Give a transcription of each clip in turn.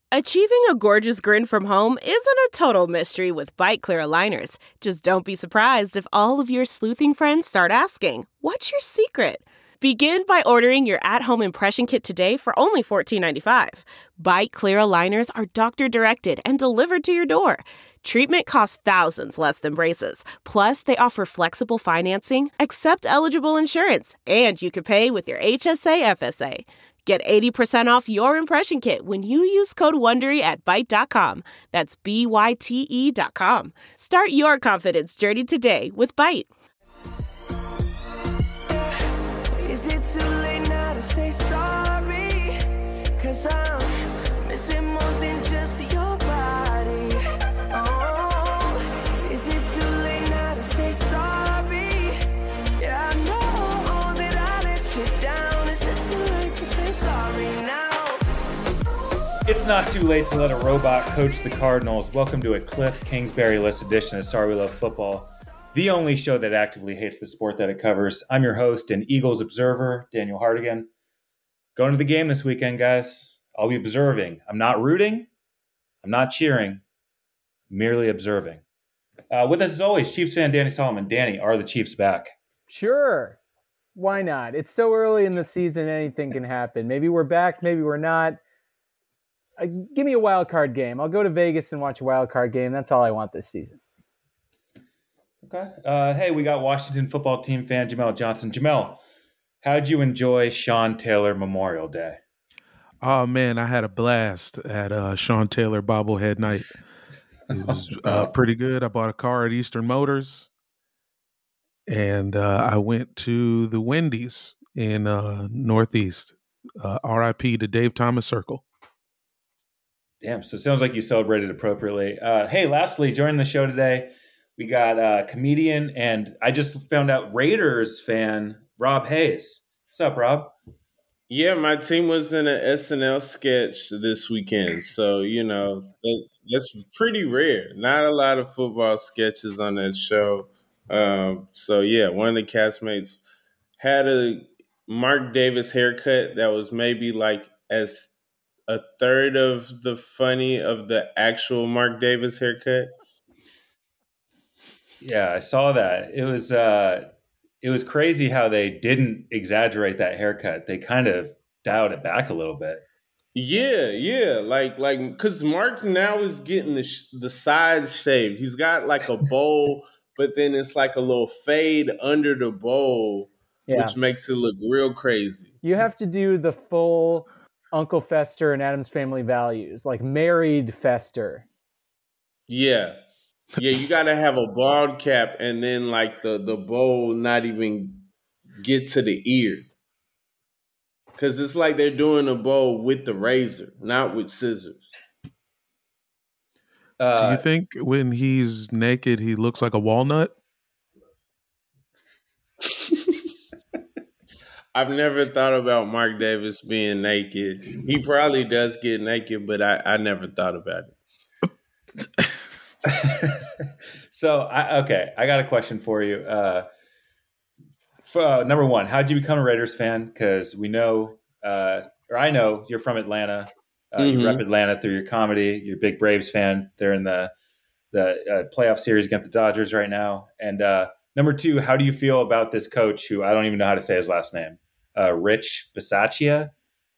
Achieving a gorgeous grin from home isn't a total mystery with Byte Clear aligners. Just don't be surprised if all of your sleuthing friends start asking, "What's your secret?" Begin by ordering your at-home impression kit today for only $14.95. Byte Clear aligners are doctor-directed and delivered to your door. Treatment costs thousands less than braces. Plus, they offer flexible financing, accept eligible insurance, and you can pay with your HSA FSA. Get 80% off your impression kit when you use code WONDERY at Byte.com. That's BYTE.com. Start your confidence journey today with Byte. Is it too late now to say sorry? 'Cause I'm missing more than just your body. Oh, is it too late now to say sorry? Yeah, I know that I let you down. Is it too late to say sorry now? It's not too late to let a robot coach the Cardinals. Welcome to a Cliff Kingsbury-less edition of Sorry We Love Football, the only show that actively hates the sport that it covers. I'm your host and Eagles observer, Daniel Hardigan. Going to the game this weekend, guys. I'll be observing. I'm not rooting. I'm not cheering. Merely observing. With us as always, Chiefs fan Danny Solomon. Danny, are the Chiefs back? Sure. Why not? It's so early in the season, anything can happen. Maybe we're back, maybe we're not. Give me a wild card game. I'll go to Vegas and watch a wild card game. That's all I want this season. Okay. Hey, we got Washington football team fan Jamel Johnson. Jamel, how'd you enjoy Sean Taylor Memorial Day? Oh, man, I had a blast at Sean Taylor bobblehead night. It was pretty good. I bought a car at Eastern Motors, and I went to the Wendy's in Northeast. RIP to Dave Thomas Circle. Damn, so it sounds like you celebrated appropriately. Hey, lastly, joining the show today, we got comedian and I just found out Raiders fan, Rob Hayes. What's up, Rob? Yeah, my team was in an SNL sketch this weekend. So, that's pretty rare. Not a lot of football sketches on that show. So, yeah, one of the castmates had a Mark Davis haircut that was maybe like as a third of the funny of the actual Mark Davis haircut. Yeah, I saw that. It was crazy how they didn't exaggerate that haircut. They kind of dialed it back a little bit. Yeah, like because Mark now is getting the sides shaved. He's got like a bowl, but then it's like a little fade under the bowl, which makes it look real crazy. You have to do the full Uncle Fester and Addams Family Values, like married Fester. Yeah, you got to have a bald cap and then like the bowl not even get to the ear. Because it's like they're doing a bowl with the razor, not with scissors. Do you think when he's naked, he looks like a walnut? I've never thought about Mark Davis being naked. He probably does get naked, but I never thought about it. So, I got a question for you. Number one, how'd you become a Raiders fan? Because we know, or I know, you're from Atlanta. You rep Atlanta through your comedy. You're a big Braves fan. They're in the playoff series against the Dodgers right now. And number two, how do you feel about this coach who I don't even know how to say his last name? Rich Bisaccia?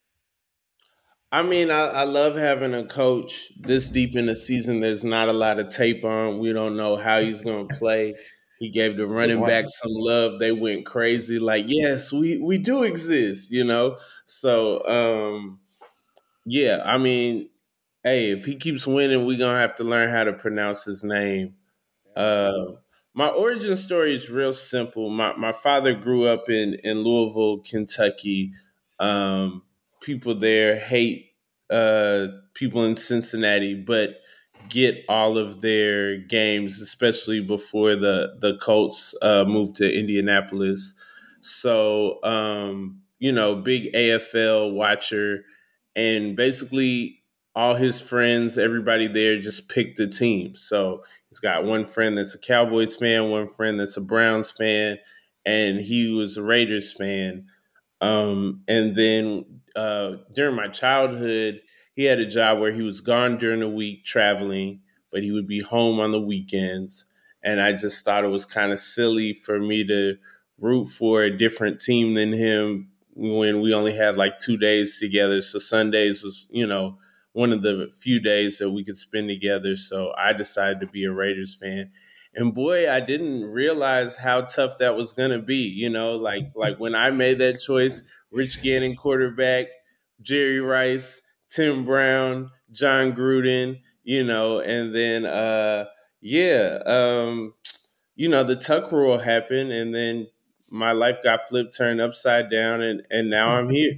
I mean, I love having a coach this deep in the season. There's not a lot of tape on. We don't know how he's going to play. He gave the running back some love. They went crazy. Like, yes, we do exist, So, yeah, I mean, hey, if he keeps winning, we're going to have to learn how to pronounce his name. My origin story is real simple. My father grew up in Louisville, Kentucky. People there hate people in Cincinnati, but get all of their games, especially before the Colts moved to Indianapolis. So, big AFL watcher, and basically all his friends, everybody there just picked a team. So he's got one friend that's a Cowboys fan, one friend that's a Browns fan, and he was a Raiders fan. And then during my childhood, he had a job where he was gone during the week traveling, but he would be home on the weekends. And I just thought it was kind of silly for me to root for a different team than him when we only had like 2 days together. So Sundays was, one of the few days that we could spend together. So I decided to be a Raiders fan. And boy, I didn't realize how tough that was going to be. Like when I made that choice, Rich Gannon quarterback, Jerry Rice, Tim Brown, John Gruden, and then, the Tuck rule happened, and then my life got turned upside down, and now I'm here.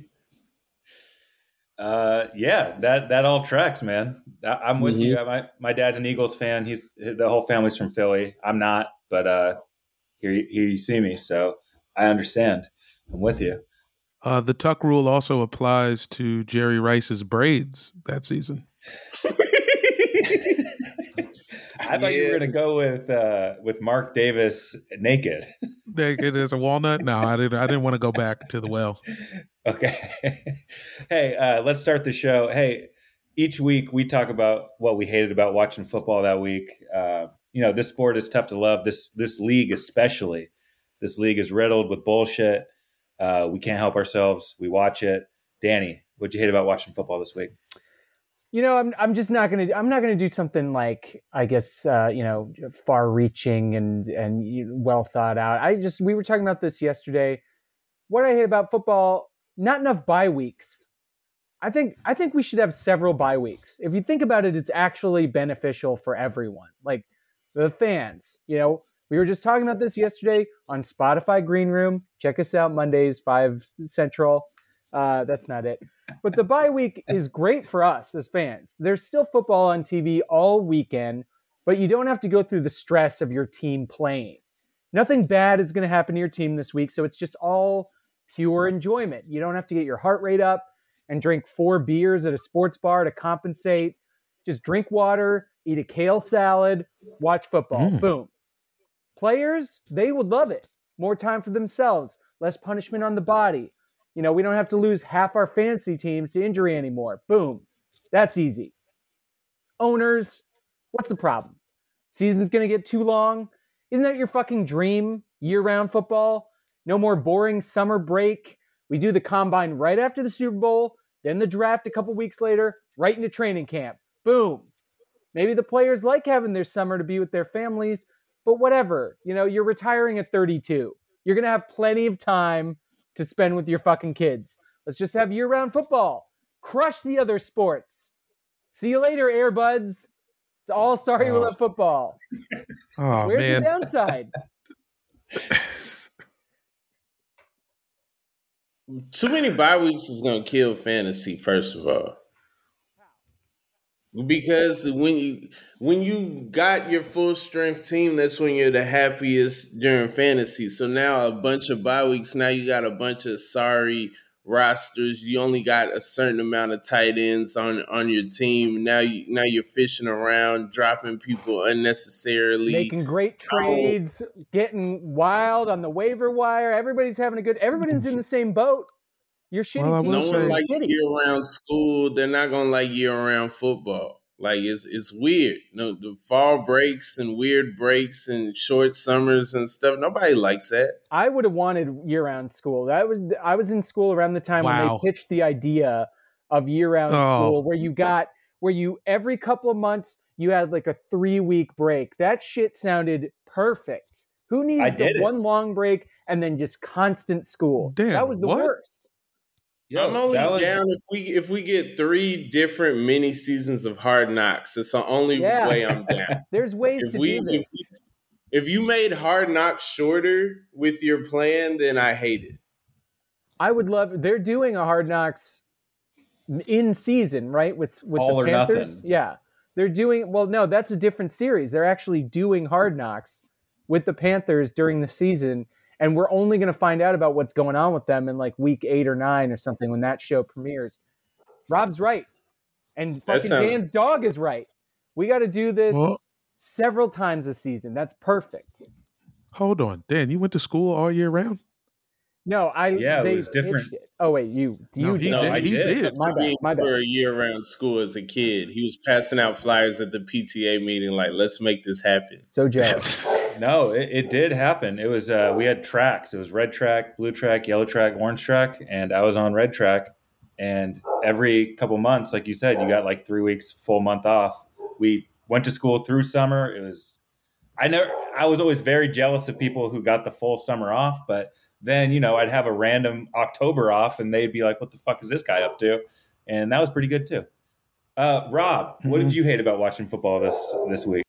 That all tracks, man. I'm with you. My dad's an Eagles fan. The whole family's from Philly. I'm not, but here you see me, so I understand. I'm with you. The Tuck rule also applies to Jerry Rice's braids that season. I thought you were going to go with Mark Davis naked. Naked as a walnut? No, I didn't want to go back to the well. Okay. Hey, let's start the show. Hey, each week we talk about what we hated about watching football that week. This sport is tough to love. This league especially. This league is riddled with bullshit. We can't help ourselves. We watch it. Danny, what'd you hate about watching football this week? I'm just not going to, I'm not going to do something like, I guess, far reaching and well thought out. We were talking about this yesterday. What I hate about football, not enough bye weeks. I think we should have several bye weeks. If you think about it, it's actually beneficial for everyone. Like the fans, we were just talking about this yesterday on Spotify Green Room. Check us out Mondays, 5 Central. That's not it. But the bye week is great for us as fans. There's still football on TV all weekend, but you don't have to go through the stress of your team playing. Nothing bad is going to happen to your team this week, so it's just all pure enjoyment. You don't have to get your heart rate up and drink 4 beers at a sports bar to compensate. Just drink water, eat a kale salad, watch football. Boom. Players, they would love it. More time for themselves, less punishment on the body. We don't have to lose half our fantasy teams to injury anymore. Boom. That's easy. Owners, what's the problem? Season's going to get too long? Isn't that your fucking dream? Year-round football? No more boring summer break? We do the combine right after the Super Bowl, then the draft a couple weeks later, right into training camp. Boom. Maybe the players like having their summer to be with their families, but whatever. You're retiring at 32. You're going to have plenty of time to spend with your fucking kids. Let's just have year-round football. Crush the other sports. See you later, Airbuds. It's all sorry we love football. Oh, Where's man. the downside? Too many bye weeks is going to kill fantasy, first of all. Because when you got your full strength team, that's when you're the happiest during fantasy. So now a bunch of bye weeks, now you got a bunch of sorry rosters. You only got a certain amount of tight ends on your team. Now you're fishing around, dropping people unnecessarily, making great trades, getting wild on the waiver wire. Everybody's in the same boat. Your shitty team. No one likes year-round school. They're not gonna like year-round football. Like it's weird. The fall breaks and weird breaks and short summers and stuff. Nobody likes that. I would have wanted year-round school. I was in school around the time when they pitched the idea of year-round school, where you every couple of months you had like a 3-week break. That shit sounded perfect. Who needs one long break and then just constant school? Damn, that was the worst. I'm only down if we get 3 different mini seasons of Hard Knocks. It's the only way I'm down. There's ways to do this. If you made Hard Knocks shorter with your plan, then I hate it. I would love. They're doing a Hard Knocks in season, right? With All the or Panthers. nothing. Yeah, they're doing. Well, no, that's a different series. They're actually doing Hard Knocks with the Panthers during the season. And we're only going to find out about what's going on with them in like week 8 or 9 or something when that show premieres. Rob's right. And fucking Dan's dog is right. We got to do this several times a season. That's perfect. Hold on. Dan, you went to school all year round? No, Yeah, it they was different. pitched it. Oh wait, you No, did. he No, did. I He did. did. My bad. My For bad. a year-round school as a kid, he was passing out flyers at the PTA meeting, like, "Let's make this happen." So jealous. No, it did happen. It was we had tracks. It was red track, blue track, yellow track, orange track, and I was on red track. And every couple months, like you said, you got like 3 weeks, full month off. We went to school through summer. I was always very jealous of people who got the full summer off, but then, I'd have a random October off and they'd be like, what the fuck is this guy up to? And that was pretty good too. Rob, what did you hate about watching football this week?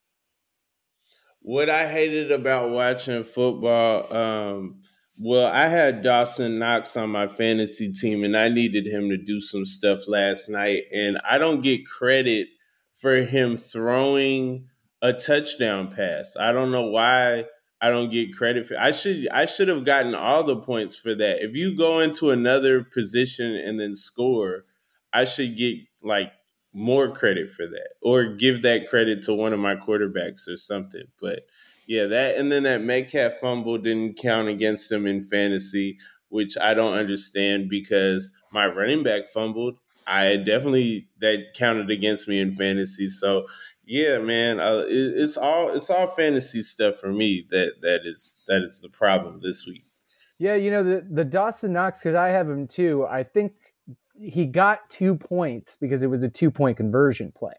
What I hated about watching football, well, I had Dawson Knox on my fantasy team, and I needed him to do some stuff last night. And I don't get credit for him throwing a touchdown pass. I don't know why I don't get credit for. I should have gotten all the points for that. If you go into another position and then score, I should get like more credit for that, or give that credit to one of my quarterbacks or something. But yeah, that Metcalf fumble didn't count against him in fantasy, which I don't understand because my running back fumbled. That counted against me in fantasy. So yeah, man, it's all fantasy stuff for me. That is the problem this week. Yeah, the Dawson Knox, because I have him too. I think he got 2 points because it was a 2-point conversion play.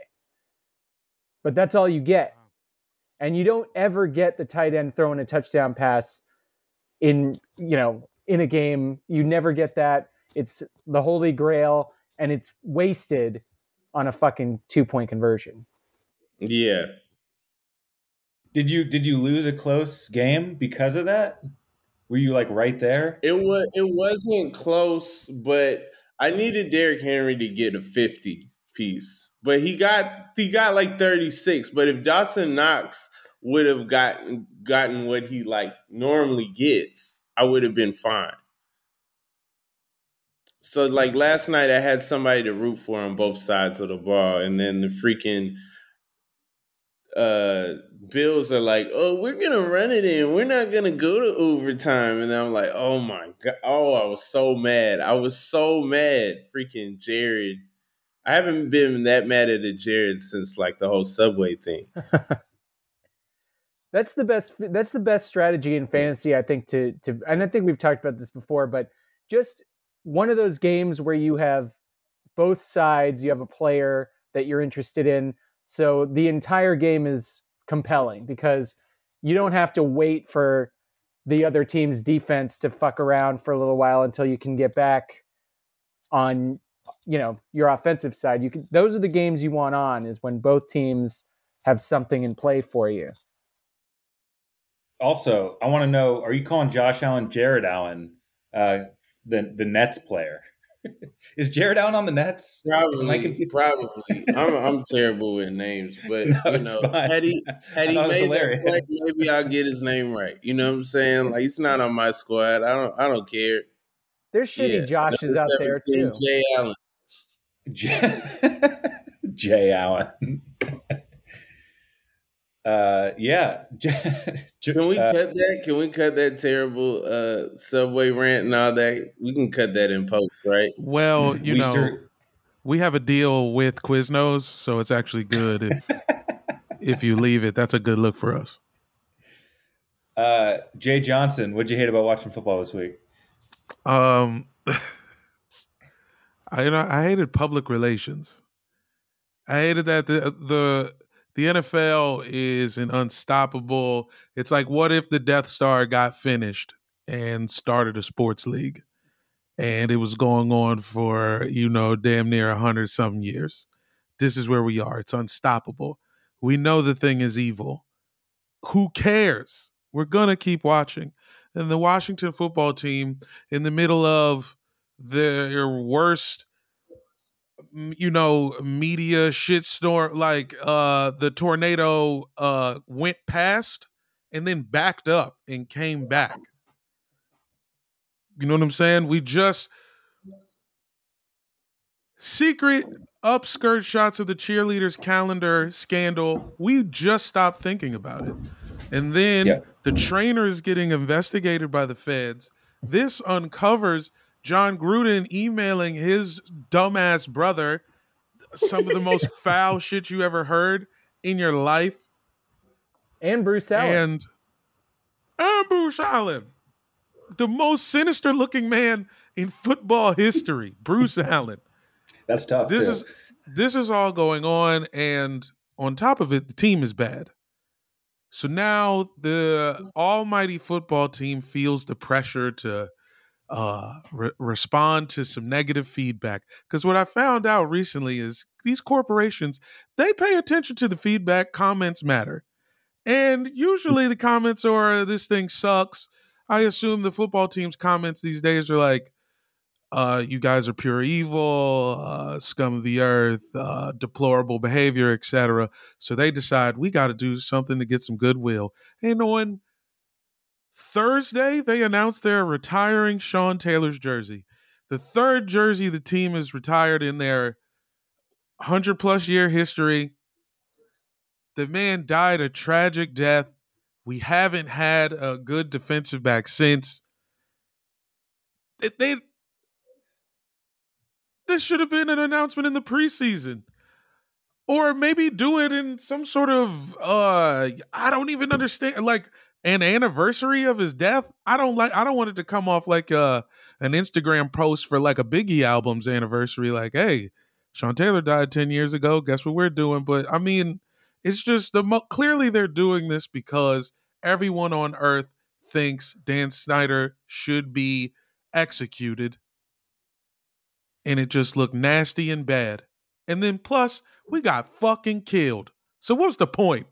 But that's all you get. And you don't ever get the tight end throwing a touchdown pass in a game. You never get that. It's the holy grail, and it's wasted on a fucking 2-point conversion. Yeah. Did you lose a close game because of that? Were you like right there? It wasn't close, but I needed Derrick Henry to get a 50 piece. But he got like 36. But if Dawson Knox would have gotten what he like normally gets, I would have been fine. So like last night I had somebody to root for on both sides of the ball, and then the freaking Bills are like, "Oh, we're gonna run it in. We're not gonna go to overtime." And I'm like, "Oh my god!" Oh, I was so mad. Freaking Jared. I haven't been that mad at a Jared since like the whole Subway thing. That's the best strategy in fantasy, I think. To and I think we've talked about this before, but just one of those games where you have both sides. You have a player that you're interested in. So the entire game is compelling because you don't have to wait for the other team's defense to fuck around for a little while until you can get back on, your offensive side. Those are the games you want on, is when both teams have something in play for you. Also, I want to know, are you calling Josh Allen Jared Allen, the Nets player? Is Jared Allen on the Nets? Probably. I'm terrible with names, but had he made that play, maybe I'll get his name right. You know what I'm saying? Like, he's not on my squad. I don't care. There's shitty Joshes out there too. Jay Allen. Jay Allen. Yeah. Can we cut that? Can we cut that terrible Subway rant and all that? We can cut that in post, right? Well, we have a deal with Quiznos, so it's actually good if you leave it. That's a good look for us. Jay Johnson, what'd you hate about watching football this week? I hated public relations. I hated that the NFL is an unstoppable. It's like, what if the Death Star got finished and started a sports league, and it was going on for damn near 100-something years. This is where we are. It's unstoppable. We know the thing is evil. Who cares? We're gonna keep watching. And the Washington football team, in the middle of their worst media shitstorm, like the tornado went past and then backed up and came back. You know what I'm saying? We just secret upskirt shots of the cheerleaders calendar scandal. We just stopped thinking about it. And then the trainer is getting investigated by the feds. This uncovers John Gruden emailing his dumbass brother some of the most foul shit you ever heard in your life. And Bruce Allen. And Bruce Allen. The most sinister looking man in football history, Bruce Allen. That's tough. This is all going on, and on top of it, the team is bad. So now the almighty football team feels the pressure to respond to some negative feedback. Because what I found out recently is these corporations, they pay attention to the feedback. Comments matter. And usually the comments are, this thing sucks. I assume the football team's comments these days are like, you guys are pure evil, scum of the earth, deplorable behavior, etc. So they decide we got to do something to get some goodwill. And on Thursday, they announced they're retiring Sean Taylor's jersey. The third jersey the team has retired in their 100-plus year history. The man died a tragic death. We haven't had a good defensive back since. This should have been an announcement in the preseason. Or maybe do it in some sort of, I don't even understand, like an anniversary of his death. I don't want it to come off like an Instagram post for like a Biggie album's anniversary. Like, hey, Sean Taylor died 10 years ago. Guess what we're doing? But I mean, it's just clearly they're doing this because everyone on earth thinks Dan Snyder should be executed. And it just looked nasty and bad. And then plus, we got fucking killed. So what's the point?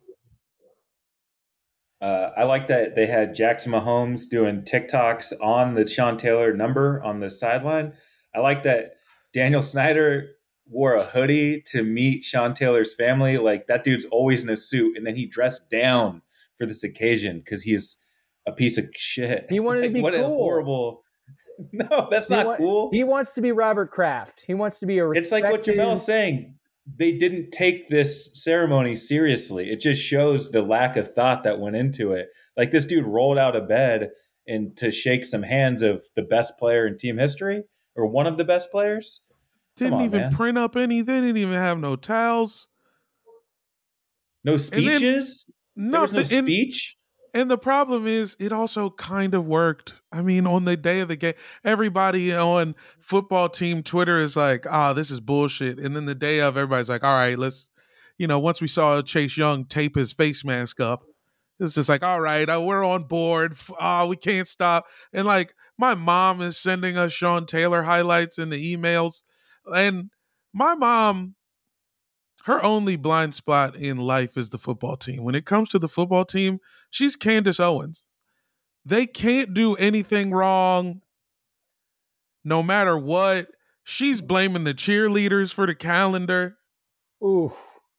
I like that they had Jackson Mahomes doing TikToks on the Sean Taylor number on the sideline. I like that Daniel Snyder wore a hoodie to meet Sean Taylor's family. Like, that dude's always in a suit, and then he dressed down for this occasion because he's a piece of shit. He wanted to be what cool. A horrible. No, that's not cool. He wants to be Robert Kraft. He wants to be a respected... It's like what Jamel's saying. They didn't take this ceremony seriously. It just shows the lack of thought that went into it. Like, this dude rolled out of bed and to shake some hands of the best player in team history, or one of the best players. Didn't even print up any. They didn't even have no towels. No speeches? There was no speech? And the problem is, it also kind of worked. I mean, on the day of the game, everybody on football team Twitter is like, this is bullshit. And then the day of, everybody's like, all right, let's, once we saw Chase Young tape his face mask up, it's just like, all right, we're on board. We can't stop. And like, my mom is sending us Sean Taylor highlights in the emails. And my mom, her only blind spot in life is the football team. When it comes to the football team, she's Candace Owens. They can't do anything wrong, no matter what. She's blaming the cheerleaders for the calendar. Ooh.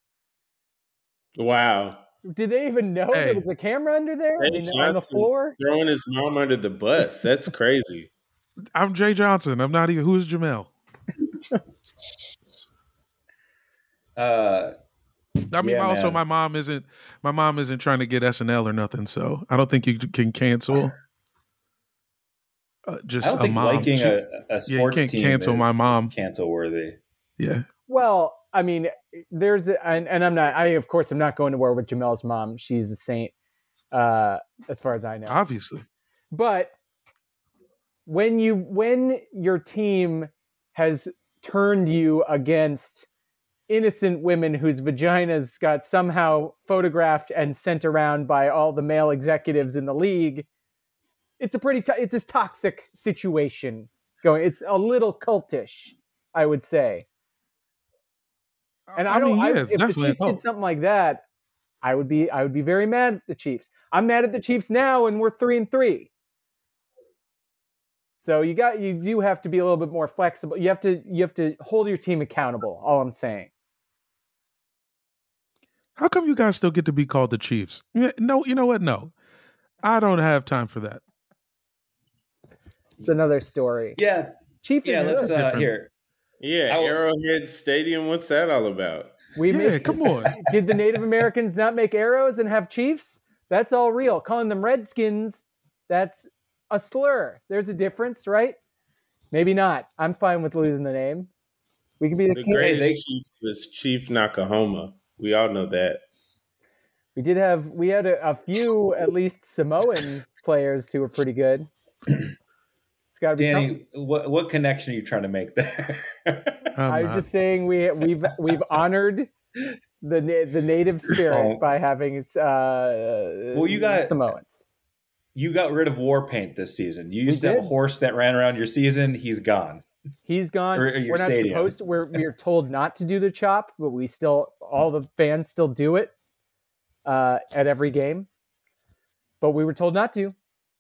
Wow. Did they even know there was a camera under there? On the floor? Throwing his mom under the bus. That's crazy. I'm Jay Johnson. I'm not even. Who's Jamel? My mom isn't trying to get SNL or nothing, so I don't think you can cancel. I don't think liking a sports team cancel my mom. Cancel worthy. Yeah. Well, I mean, and I'm not. I'm not going to war with Jamel's mom. She's a saint, as far as I know. Obviously. But when your team has turned you against innocent women whose vaginas got somehow photographed and sent around by all the male executives in the league, it's it's a toxic situation going. It's a little cultish, I would say. And if the Chiefs did something like that, I would be very mad at the Chiefs. I'm mad at the Chiefs now, and we're 3-3. So you do have to be a little bit more flexible. You have to hold your team accountable. All I'm saying. How come you guys still get to be called the Chiefs? No, you know what? No, I don't have time for that. It's another story. Yeah, Chief. Yeah, let's here. Yeah, Arrowhead Stadium. What's that all about? Come on. Did the Native Americans not make arrows and have chiefs? That's all real. Calling them Redskins, that's a slur. There's a difference, right? Maybe not. I'm fine with losing the name. We can be The greatest chief was Chief Nakahoma. We all know that. We had a few at least Samoan players who were pretty good. It's got to be Danny. What connection are you trying to make there? I was just saying we've honored the native spirit by having you got Samoans. You got rid of war paint this season. You used to have a horse that ran around your season. He's gone. He's gone. We're not supposed to. We're told not to do the chop, but all the fans still do it at every game. But we were told not to.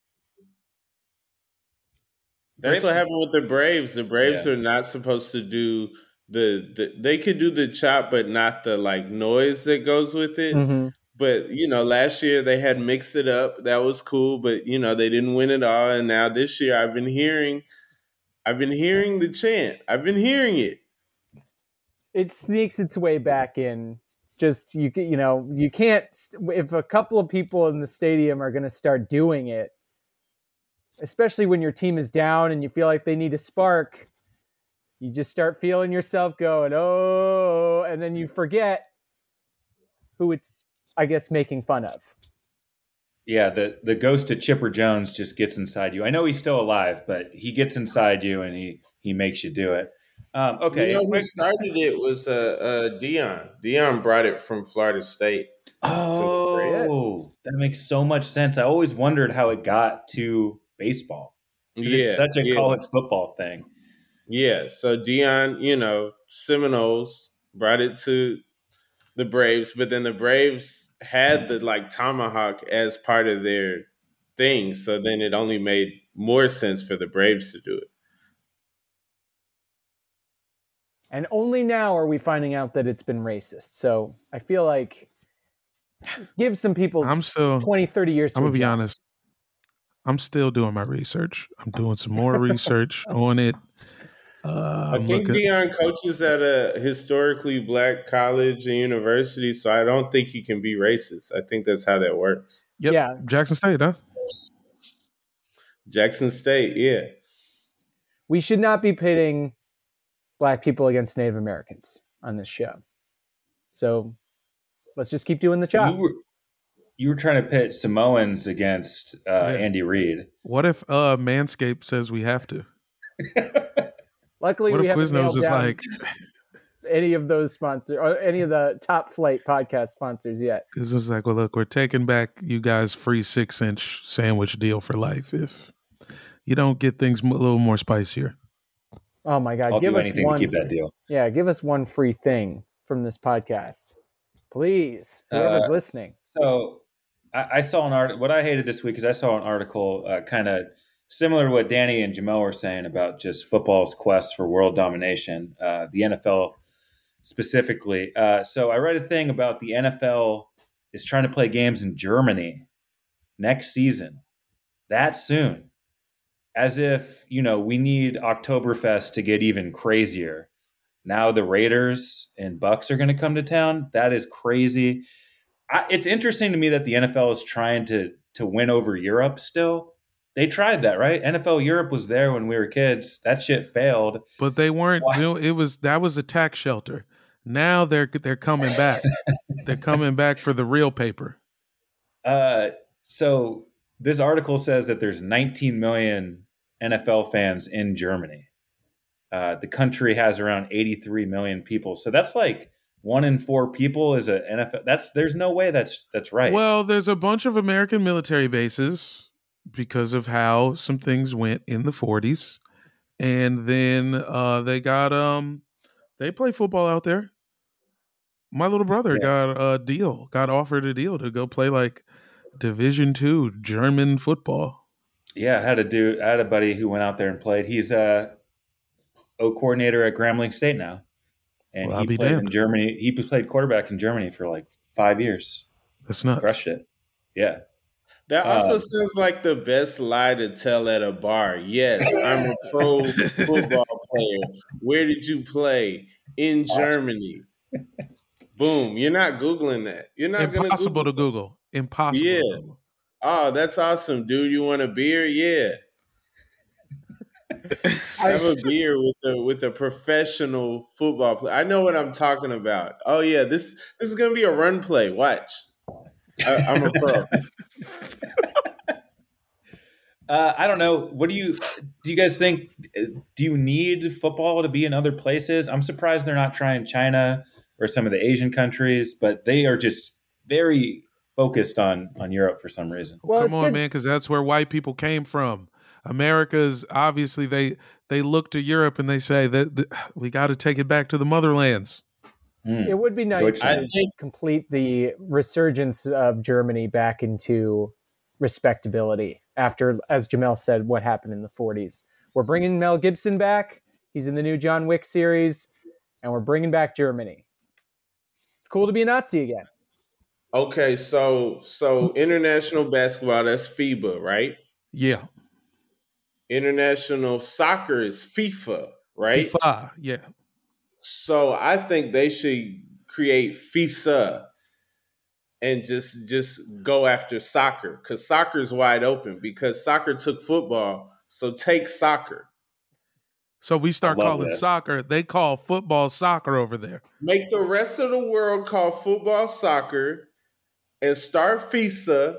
That's what happened with the Braves. The Braves are not supposed to do they could do the chop, but not the noise that goes with it. Mm-hmm. But last year they had mixed it up. That was cool, but they didn't win it all. And now this year I've been hearing the chant. I've been hearing it. It sneaks its way back in. Just you can't. If a couple of people in the stadium are going to start doing it, especially when your team is down and you feel like they need a spark, you just start feeling yourself going, oh, and then you forget who it's, I guess, making fun of. Yeah, the ghost of Chipper Jones just gets inside you. I know he's still alive, but he gets inside you and he makes you do it. Okay. Who started it was Dion. Dion brought it from Florida State. Oh, that makes so much sense. I always wondered how it got to baseball. It's such a college football thing. Yeah, so Dion, Seminoles brought it to the Braves, but then the Braves had the tomahawk as part of their thing, so then it only made more sense for the Braves to do it. And only now are we finding out that it's been racist. So I feel like give some people 20, 30 years to I'm going to be adjust. honest. I'm still doing my research. I'm doing some more research on it. I think Dion coaches at a historically black college and university, so I don't think he can be racist. I think that's how that works. Yep. Yeah. Jackson State, huh? Jackson State, yeah. We should not be pitting black people against Native Americans on this show. So let's just keep doing the job. You were trying to pit Samoans against Andy Reid. What if Manscaped says we have to? Luckily, what we if haven't Quiznos is down any of those sponsors or any of the top flight podcast sponsors yet. Because it's like, well, look, we're taking back you guys' free 6-inch sandwich deal for life if you don't get things a little more spicier. Oh my God! I'll give do us anything one to keep that deal. Yeah, give us one free thing from this podcast, please. Whoever's listening. So I saw an article. What I hated this week is I saw an article kind of similar to what Danny and Jamel were saying about just football's quest for world domination, the NFL specifically. So I read a thing about the NFL is trying to play games in Germany next season, that soon. As if, we need Oktoberfest to get even crazier. Now the Raiders and Bucks are going to come to town. That is crazy. It's interesting to me that the NFL is trying to win over Europe still. They tried that, right? NFL Europe was there when we were kids. That shit failed. But they weren't. That was a tax shelter. Now they're coming back. They're coming back for the real paper. So this article says that there's 19 million NFL fans in Germany. The country has around 83 million people. So that's like 1 in 4 people is a NFL. There's no way that's right. Well, there's a bunch of American military bases because of how some things went in the 40s. And then they play football out there. My little brother got offered a deal to go play like Division II German football. Yeah, I had a buddy who went out there and played. He's a coordinator at Grambling State now. And he played in Germany. He played quarterback in Germany for like 5 years. That's nuts. Crushed it. Yeah. That also sounds like the best lie to tell at a bar. Yes, I'm a pro football player. Where did you play? In Germany. Boom. You're not Googling that. You're not going to Impossible to Google. Impossible. Yeah. To Google. Oh, that's awesome, dude. You want a beer? Yeah. Have a beer with a professional football player. I know what I'm talking about. Oh yeah, this is gonna be a run play. Watch. I'm a pro. I don't know. What do you guys think? Do you need football to be in other places? I'm surprised they're not trying China or some of the Asian countries, but they are just very focused on Europe for some reason. Well, Come on, man, because that's where white people came from. America's obviously they look to Europe and they say that we got to take it back to the motherlands. It would be nice to complete the resurgence of Germany back into respectability after, as Jamel said, what happened in the 40s. We're bringing Mel Gibson back. He's in the new John Wick series, and we're bringing back Germany. It's cool to be a Nazi again. Okay, so international basketball, that's FIBA, right? Yeah. International soccer is FIFA, right? FIFA, yeah. So I think they should create FISA and just go after soccer, because soccer is wide open, because soccer took football. So take soccer. So we start calling soccer. They call football soccer over there. Make the rest of the world call football soccer and start FISA.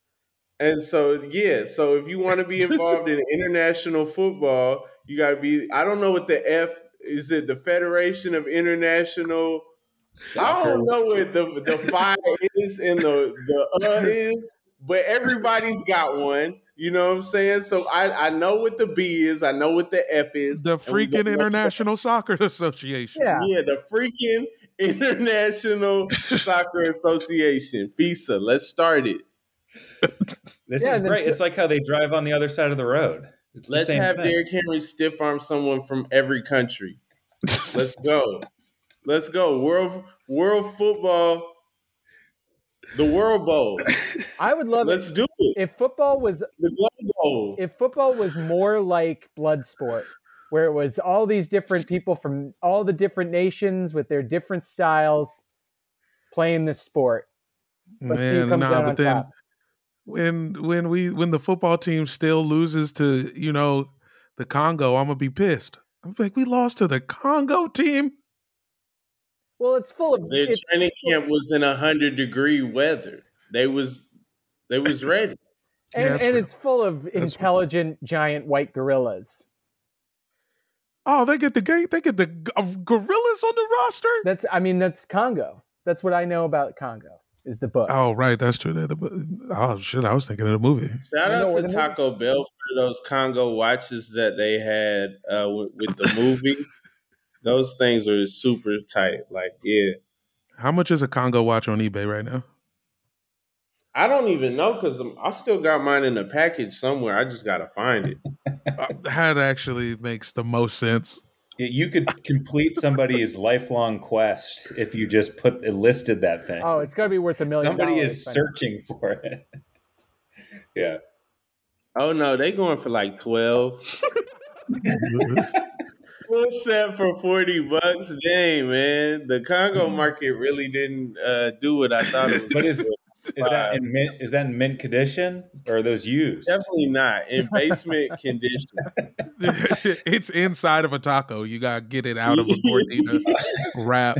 And so, so if you want to be involved in international football, you got to be, I don't know what the F, is it the Federation of International? Soccer. I don't know what the phi is and the is, but everybody's got one. You know what I'm saying? So I know what the B is. I know what the F is. The freaking International Soccer Association. Yeah, the freaking International Soccer Association. FISA. Let's start it. This is great. It's like how they drive on the other side of the road. Let's have Derrick Henry stiff arm someone from every country. Let's go. Let's go. World football. The World Bowl. I would love Let's do it. If football was the Globe Bowl. If football was more like blood sport, where it was all these different people from all the different nations with their different styles playing this sport. Let's see who comes out on top. When the football team still loses to, the Congo, I'm gonna be pissed. I'm like, we lost to the Congo team. Well, it's full of their training camp was in 100-degree weather. They was ready. And it's full of intelligent giant white gorillas. Oh, they get the gorillas on the roster? That's Congo. That's what I know about Congo. Is the book. Oh, right. That's true. Oh, shit. I was thinking of the movie. Shout out to Taco Bell for those Congo watches that they had with the movie. Those things are super tight. Like, yeah. How much is a Congo watch on eBay right now? I don't even know, because I still got mine in a package somewhere. I just got to find it. That actually makes the most sense. You could complete somebody's lifelong quest if you just listed that thing. Oh, it's got to be worth $1 million. Somebody is searching for it. Yeah. Oh no, they going for like 12. Full set for $40. Dang, man, the Congo market really didn't do what I thought it was. But is that in mint condition, or are those used? Definitely not in basement condition. It's inside of a taco. You gotta get it out of a Gordita wrap.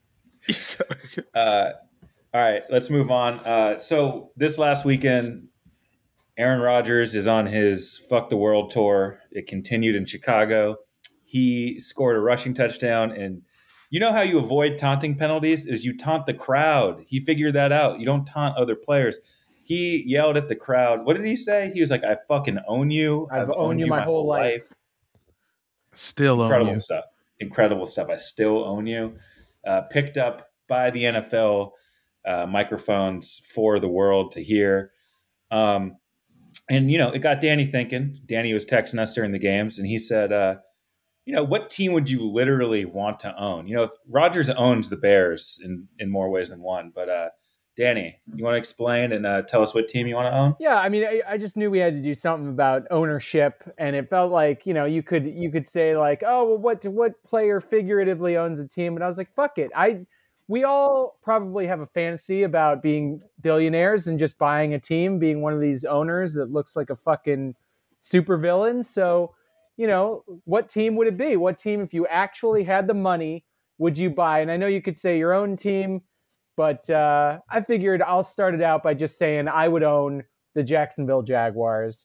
All right, let's move on. So this last weekend, Aaron Rodgers is on his Fuck the World tour. It continued in Chicago. He scored a rushing touchdown, and you know how you avoid taunting penalties is you taunt the crowd. He figured that out. You don't taunt other players. He yelled at the crowd. What did he say? He was like, I fucking own you. I've owned you my whole life. Still own you. Incredible stuff. I still own you. Picked up by the NFL microphones for the world to hear. And, it got Danny thinking. Danny was texting us during the games, and he said, what team would you literally want to own? If Rodgers owns the Bears in more ways than one, but Danny, you want to explain and tell us what team you want to own? Yeah, I just knew we had to do something about ownership, and it felt like you could say like, oh, well, what player figuratively owns a team, and I was like, fuck it, we all probably have a fantasy about being billionaires and just buying a team, being one of these owners that looks like a fucking supervillain. So, what team would it be? What team, if you actually had the money, would you buy? And I know you could say your own team, but I figured I'll start it out by just saying I would own the Jacksonville Jaguars.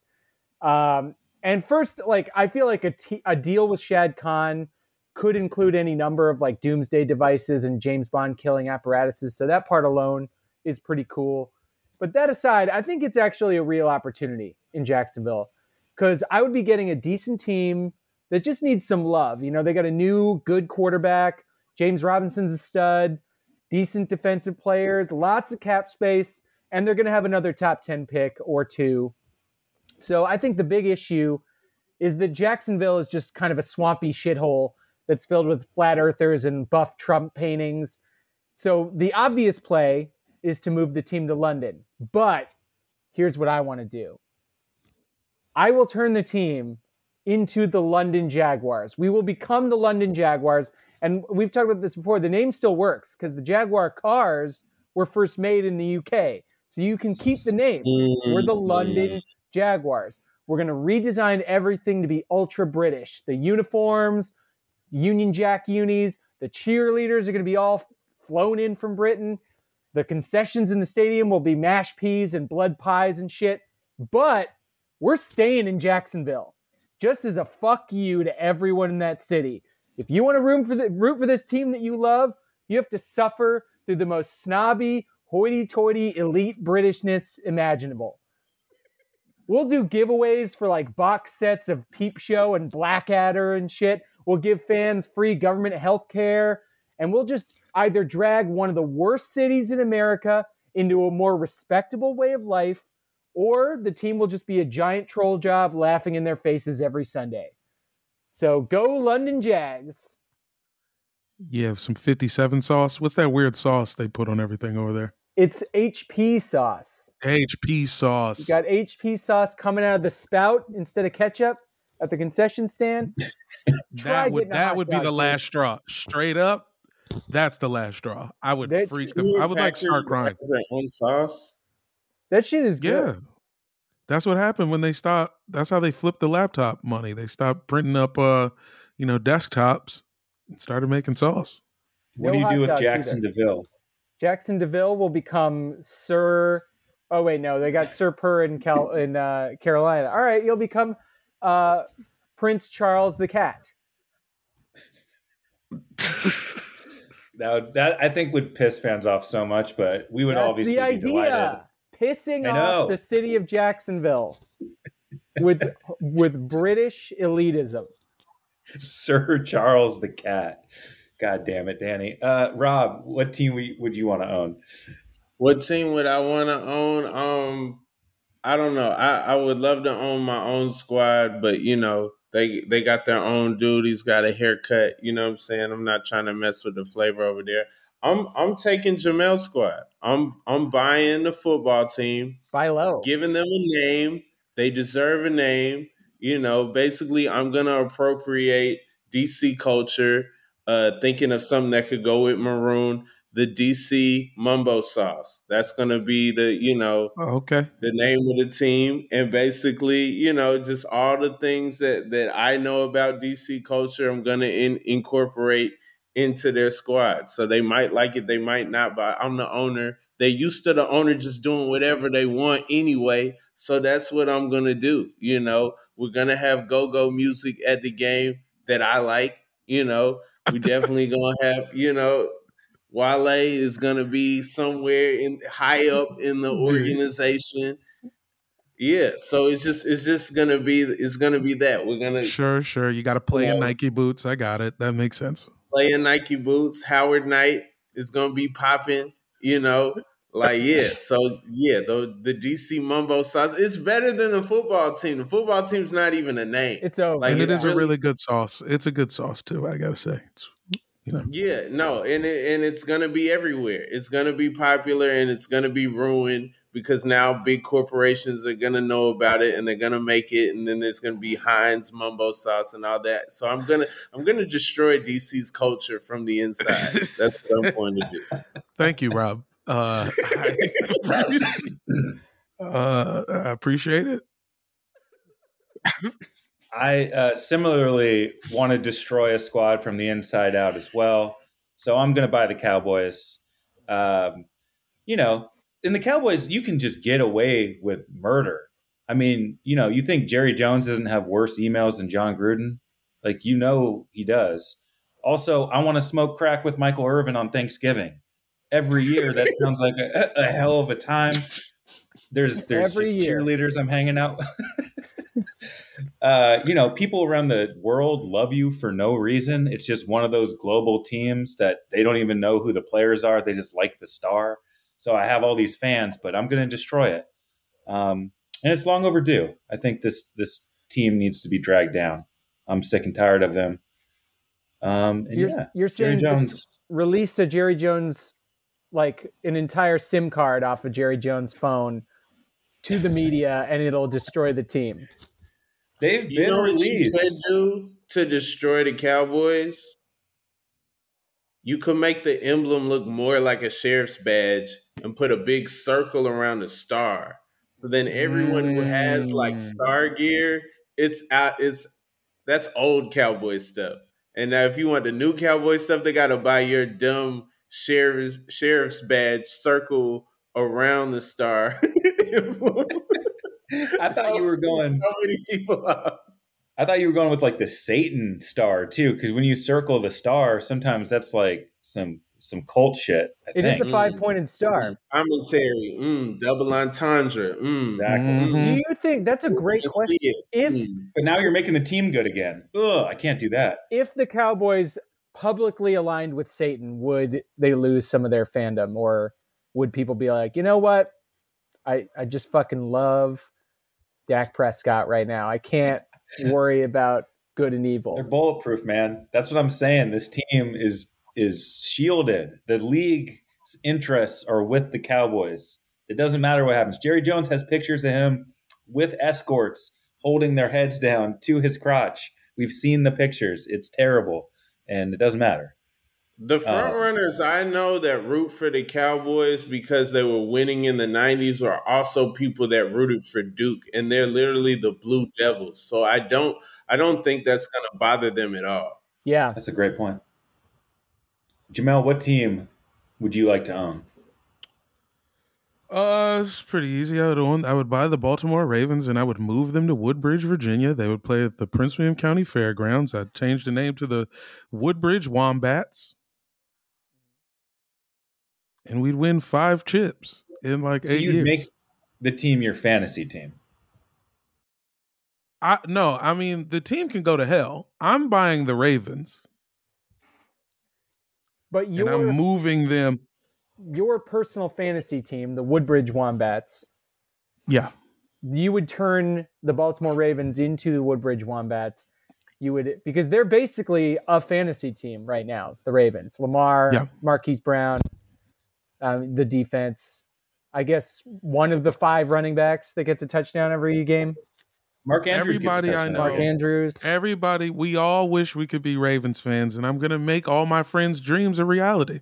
And first, I feel like a deal with Shad Khan could include any number of doomsday devices and James Bond killing apparatuses. So that part alone is pretty cool. But that aside, I think it's actually a real opportunity in Jacksonville because I would be getting a decent team that just needs some love. They got a new good quarterback. James Robinson's a stud, decent defensive players, lots of cap space, and they're going to have another top 10 pick or two. So I think the big issue is that Jacksonville is just kind of a swampy shithole that's filled with flat earthers and buff Trump paintings. So the obvious play is to move the team to London. But here's what I want to do. I will turn the team into the London Jaguars. We will become the London Jaguars. And we've talked about this before. The name still works because the Jaguar cars were first made in the UK. So you can keep the name. We're the London Jaguars. We're going to redesign everything to be ultra British. The uniforms, Union Jack unis, the cheerleaders are going to be all flown in from Britain. The concessions in the stadium will be mashed peas and blood pies and shit. But we're staying in Jacksonville just as a fuck you to everyone in that city. If you want to root for this team that you love, you have to suffer through the most snobby, hoity-toity, elite Britishness imaginable. We'll do giveaways for box sets of Peep Show and Blackadder and shit. We'll give fans free government health care. And we'll just either drag one of the worst cities in America into a more respectable way of life, or the team will just be a giant troll job laughing in their faces every Sunday. So go London Jags. Yeah, some 57 sauce. What's that weird sauce they put on everything over there? It's HP sauce. HP sauce. You got HP sauce coming out of the spout instead of ketchup at the concession stand. that would be the last straw. Straight up, that's the last straw. I would freak them. I would start crying. Their own sauce. That shit is good. Yeah. That's what happened when they stopped. That's how they flipped the laptop money. They stopped printing up, desktops and started making sauce. What do you do with Jackson DeVille? Jackson DeVille will become Sir. Oh wait, no, they got Sir Purr in Carolina. All right, you'll become Prince Charles the cat. That I think would piss fans off so much, but we would obviously be delighted. Pissing off the city of Jacksonville with British elitism. Sir Charles the cat. God damn it, Danny. Rob, what team would you want to own? What team would I want to own? I don't know. I would love to own my own squad, but they got their own dude. He's got a haircut. You know what I'm saying? I'm not trying to mess with the flavor over there. I'm taking Jamel's squad. I'm buying the football team. Buy low. Giving them a name. They deserve a name. Basically I'm gonna appropriate DC culture, thinking of something that could go with maroon, the DC Mumbo sauce. That's gonna be the the name of the team. And basically, just all the things that I know about DC culture, I'm gonna incorporate into their squad. So they might like it, they might not, but I'm the owner. They used to the owner just doing whatever they want anyway. So that's what I'm going to do. We're going to have go-go music at the game that I like. We definitely going to have, Wale is going to be somewhere high up in the organization. Yeah, so it's just gonna be that we're gonna sure you got to play in Nike boots. I got it. That makes sense. Play in Nike boots. Howard Knight is gonna be popping. So the DC Mumbo sauce. It's better than the football team. The football team's not even a name. It's over. And it is a really good sauce. It's a good sauce too. I gotta say. Yeah, no, and it's gonna be everywhere. It's gonna be popular and it's gonna be ruined because now big corporations are going to know about it and they're going to make it. And then there's going to be Heinz mumbo sauce and all that. So I'm going to destroy DC's culture from the inside. That's what I'm going to do. Thank you, Rob. I appreciate it. I similarly want to destroy a squad from the inside out as well. So I'm going to buy the Cowboys. In the Cowboys, you can just get away with murder. I mean, you think Jerry Jones doesn't have worse emails than John Gruden? Like, he does. Also, I want to smoke crack with Michael Irvin on Thanksgiving. Every year, that sounds like a hell of a time. There's just cheerleaders I'm hanging out with. People around the world love you for no reason. It's just one of those global teams that they don't even know who the players are. They just like the star. So I have all these fans, but I'm going to destroy it. And it's long overdue. I think this team needs to be dragged down. I'm sick and tired of them. You're saying Jones release a Jerry Jones, like an entire SIM card off of Jerry Jones' phone to the media, and it'll destroy the team. They've been released. What you could do to destroy the Cowboys? You could make the emblem look more like a sheriff's badge and put a big circle around the star. So then everyone who has like star gear, that's old Cowboy stuff. And now if you want the new Cowboy stuff, they got to buy your dumb sheriff's badge circle around the star. I thought you were going so many people up. I thought you were going with like the Satan star too, because when you circle the star, sometimes that's like some cult shit. It is a 5-pointed star. Commentary, double entendre. Exactly. Do you think that's a great question? But now you're making the team good again. Ugh, I can't do that. If the Cowboys publicly aligned with Satan, would they lose some of their fandom, or would people be like, you know what? I just fucking love Dak Prescott right now. I can't worry about good and evil. They're bulletproof, man. That's what I'm saying. This team is shielded. The league's interests are with the Cowboys. It doesn't matter what happens. Jerry Jones has pictures of him with escorts holding their heads down to his crotch. We've seen the pictures. It's terrible, and it doesn't matter. The front runners I know that root for the Cowboys because they were winning in the 90s are also people that rooted for Duke, and they're literally the Blue Devils. So I don't think that's going to bother them at all. Yeah. That's a great point. Jamel, what team would you like to own? It's pretty easy. I would buy the Baltimore Ravens and I would move them to Woodbridge, Virginia. They would play at the Prince William County Fairgrounds. I'd change the name to the Woodbridge Wombats. And we'd win 5 chips in like 8 years. You'd make the team your fantasy team. The team can go to hell. I'm buying the Ravens. But and I'm moving them. Your personal fantasy team, the Woodbridge Wombats. Yeah. You would turn the Baltimore Ravens into the Woodbridge Wombats. Because they're basically a fantasy team right now, the Ravens. Lamar, Marquise Brown, the defense. I guess one of the 5 running backs that gets a touchdown every game. Mark Andrews. Everybody I know. Mark Andrews. Everybody. We all wish we could be Ravens fans, and I'm going to make all my friends' dreams a reality.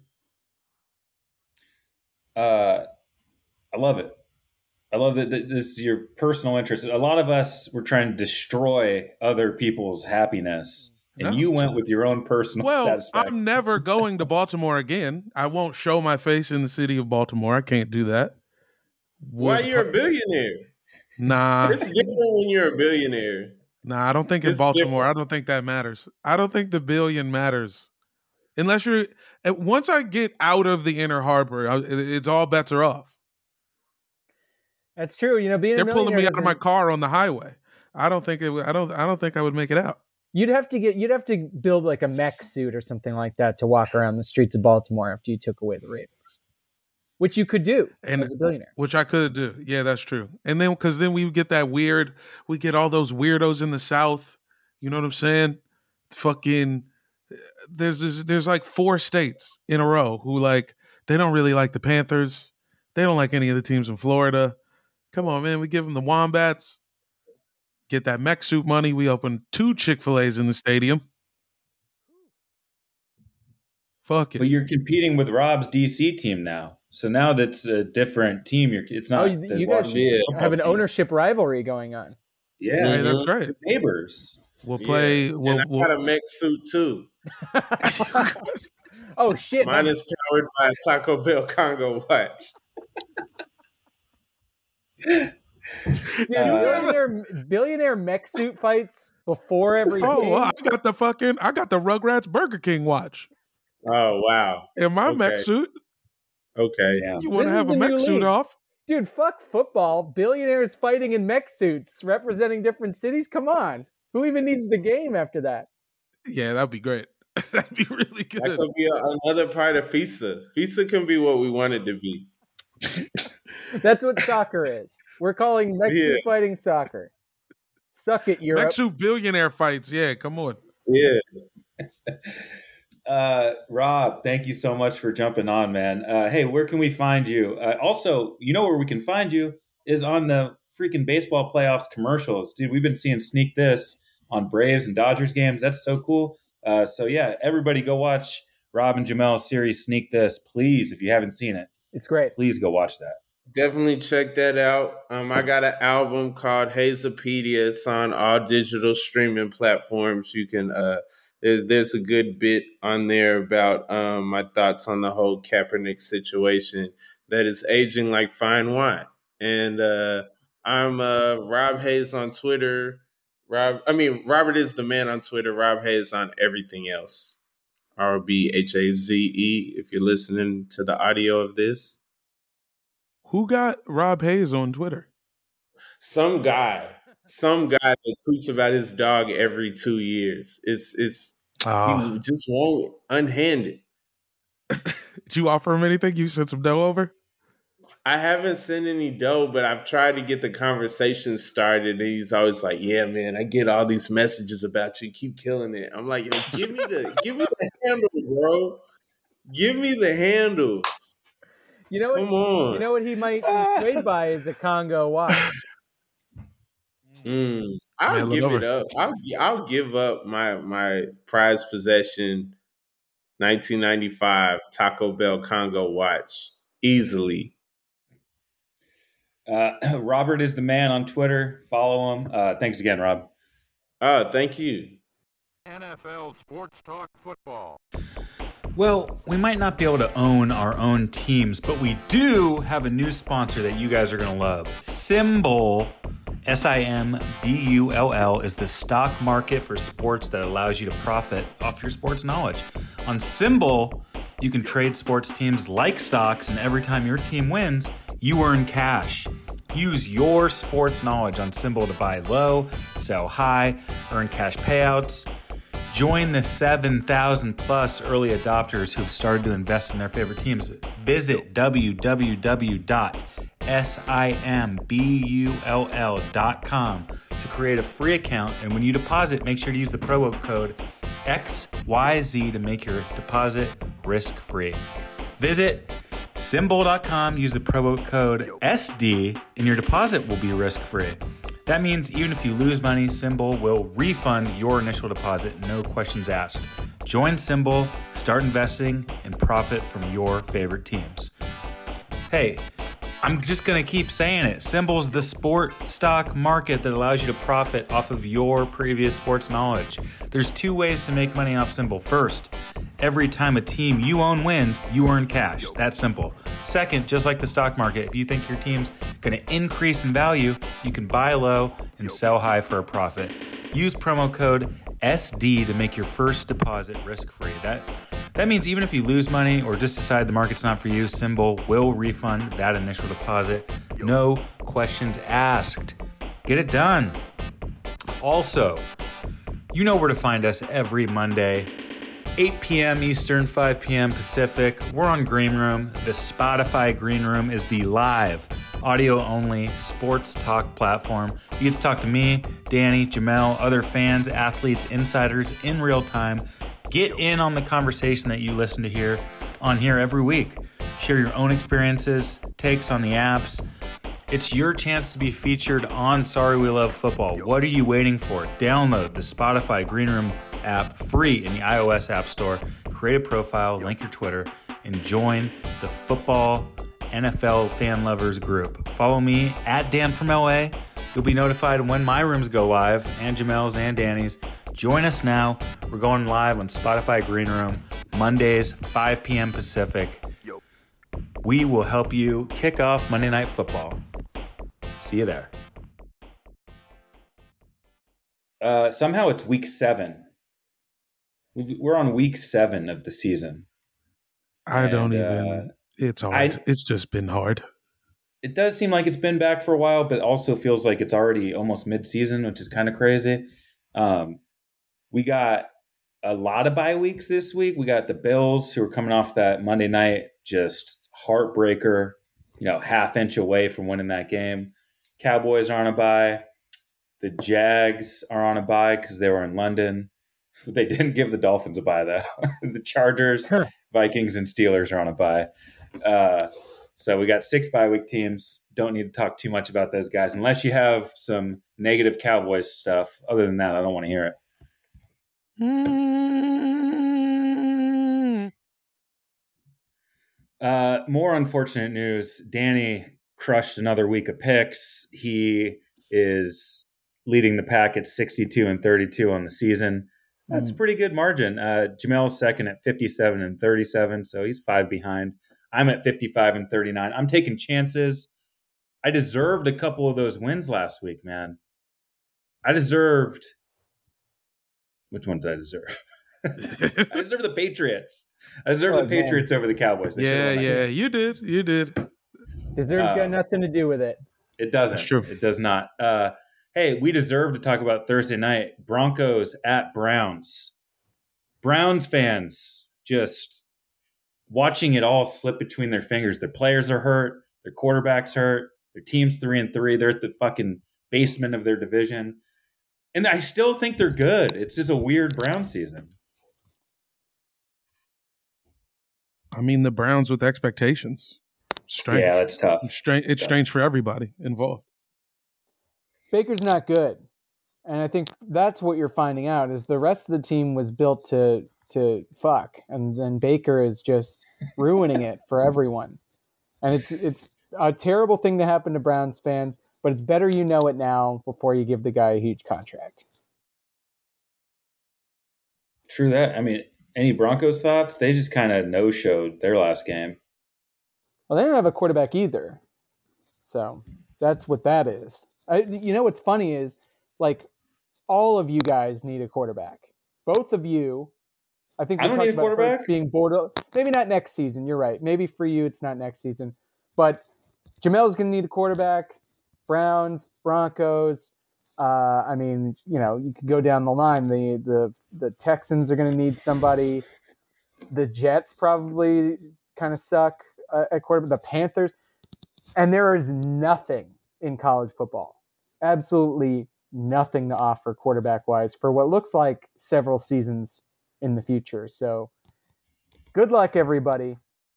I love it. I love that this is your personal interest. A lot of us were trying to destroy other people's happiness, and you went with your own personal satisfaction. I'm never going to Baltimore again. I won't show my face in the city of Baltimore. I can't do that. Why you're a billionaire? Nah. It's different when you're a billionaire. Nah, I don't think in Baltimore. I don't think that matters. I don't think the billion matters. Unless once I get out of the inner harbor, it's all bets are off. That's true. They're pulling me out of my car on the highway. I don't think I don't think I would make it out. You'd have to build like a mech suit or something like that to walk around the streets of Baltimore after you took away the Ravens, which you could do as a billionaire. Which I could do. Yeah, that's true. And then because then we get we get all those weirdos in the South. You know what I'm saying? Fucking. There's like 4 states in a row who like they don't really like the Panthers. They don't like any of the teams in Florida. Come on, man. We give them the Wombats. Get that mech suit money. We open 2 Chick-fil-A's in the stadium. Fuck it. But you're competing with Rob's DC team now. So now that's a different team. It's not. You guys have an ownership rivalry going on. Yeah, that's great. Neighbors. We'll play. And I got a mech suit too. Oh shit! Mine is powered by a Taco Bell Congo watch. Dude, billionaire mech suit fights before every game. Well, I got the Rugrats Burger King watch. Oh wow! In my mech suit. Okay. Yeah. You want to have a mech suit off? Dude, fuck football. Billionaires fighting in mech suits representing different cities. Come on. Who even needs the game after that? Yeah, that'd be great. That'd be really good. That could be another part of FISA. FISA can be what we want it to be. That's what soccer is. We're calling mech suit fighting soccer. Suck it, Europe. Mech suit billionaire fights. Yeah, come on. Yeah. Rob, thank you so much for jumping on, man. Hey, where can we find you? Also, you know where we can find you is on the freaking baseball playoffs commercials. Dude, we've been seeing Sneak This on Braves and Dodgers games. That's so cool. So yeah, everybody go watch Rob and Jamel's series Sneak This, please, if you haven't seen it. It's great. Please go watch that. Definitely check that out. I got an album called Hazopedia. It's on all digital streaming platforms. You can there's a good bit on there about my thoughts on the whole Kaepernick situation that is aging like fine wine. And I'm Rob Hayes on Twitter. Robert is the man on Twitter. Rob Hayes on everything else. RBHAZE if you're listening to the audio of this. Who got Rob Hayes on Twitter? Some guy that tweets about his dog every 2 years. He just won't unhand it. Did you offer him anything? You sent some dough over? I haven't sent any dough, but I've tried to get the conversation started. And he's always like, "Yeah, man, I get all these messages about you. Keep killing it." I'm like, "Yo, give me the handle, bro. Give me the handle." You know what? Come on. You know what he might be swayed by is a Congo watch. I'll give it up. I'll give up my prized possession, 1995 Taco Bell Congo watch easily. Robert is the man on Twitter. Follow him. Thanks again, Rob. Thank you. NFL Sports Talk Football. Well, we might not be able to own our own teams, but we do have a new sponsor that you guys are going to love. SimBull, SIMBULL, is the stock market for sports that allows you to profit off your sports knowledge. On SimBull, you can trade sports teams like stocks, and every time your team wins, you earn cash. Use your sports knowledge on SimBull to buy low, sell high, earn cash payouts. Join the 7,000 plus early adopters who've started to invest in their favorite teams. Visit www.simbull.com to create a free account. And when you deposit, make sure to use the promo code XYZ to make your deposit risk-free. Visit SimBull.com, use the promo code SD, and your deposit will be risk-free. That means even if you lose money, SimBull will refund your initial deposit, no questions asked. Join SimBull, start investing, and profit from your favorite teams. Hey, I'm just going to keep saying it. SimBull's the sport stock market that allows you to profit off of your previous sports knowledge. There's 2 ways to make money off SimBull. First, every time a team you own wins, you earn cash. That's simple. Second, just like the stock market, if you think your team's going to increase in value, you can buy low and sell high for a profit. Use promo code SD to make your first deposit risk-free. That means even if you lose money or just decide the market's not for you, SimBull will refund that initial deposit. No questions asked. Get it done. Also, you know where to find us every Monday. 8 p.m. Eastern, 5 p.m. Pacific. We're on Green Room. The Spotify Green Room is the live, audio-only sports talk platform. You get to talk to me, Danny, Jamel, other fans, athletes, insiders in real time. Get in on the conversation that you listen to here every week. share your own experiences, takes on the apps. It's your chance to be featured on Sorry We Love Football. What are you waiting for? Download the Spotify Green Room app free in the iOS App Store. Create a profile, link your Twitter, and join the football NFL fan lovers group. Follow me at Dan from LA. You'll be notified when my rooms go live, and Jamel's and Danny's. Join us now. We're going live on Spotify Green Room, Mondays, 5 p.m. Pacific. We will help you kick off Monday Night Football. See you there. Somehow it's week 7. We're on week 7 of the season. It's hard. It's just been hard. It does seem like it's been back for a while, but also feels like it's already almost mid-season, which is kind of crazy. We got a lot of bye weeks this week. We got the Bills, who are coming off that Monday night, just heartbreaker, half inch away from winning that game. Cowboys are on a bye. The Jags are on a bye because they were in London. They didn't give the Dolphins a bye, though. The Chargers, Vikings, and Steelers are on a bye. So we got 6 bye week teams. Don't need to talk too much about those guys unless you have some negative Cowboys stuff. Other than that, I don't want to hear it. More unfortunate news. Danny crushed another week of picks. He is leading the pack at 62-32 on the season. That's a pretty good margin. Jamel's second at 57-37, so he's 5 behind. I'm at 55-39. I'm taking chances. I deserved a couple of those wins last week, man. Which one did I deserve? I deserve the Patriots. I deserve the Patriots over the Cowboys. Yeah, you did. Deserve's got nothing to do with it. It doesn't. That's true. It does not. Hey, we deserve to talk about Thursday night. Broncos at Browns. Browns fans just watching it all slip between their fingers. Their players are hurt. Their quarterback's hurt. Their team's 3-3. They're at the fucking basement of their division. And I still think they're good. It's just a weird Brown season. I mean, the Browns with expectations. Strange. Yeah, that's tough. It's strange for everybody involved. Baker's not good. And I think that's what you're finding out is the rest of the team was built to fuck. And then Baker is just ruining it for everyone. And it's a terrible thing to happen to Browns fans, but it's better you know it now before you give the guy a huge contract. True that. I mean, any Broncos thoughts? They just kind of no-showed their last game. Well, they don't have a quarterback either. So that's what that is. What's funny is, like, all of you guys need a quarterback. Both of you. I think we talked about Hurts being bored. Maybe not next season. You're right. Maybe for you it's not next season. But Jamel's going to need a quarterback. Browns, Broncos. You could go down the line. The Texans are going to need somebody. The Jets probably kind of suck at quarterback. The Panthers. And there is nothing in college football. Absolutely nothing to offer quarterback-wise for what looks like several seasons in the future. So good luck, everybody.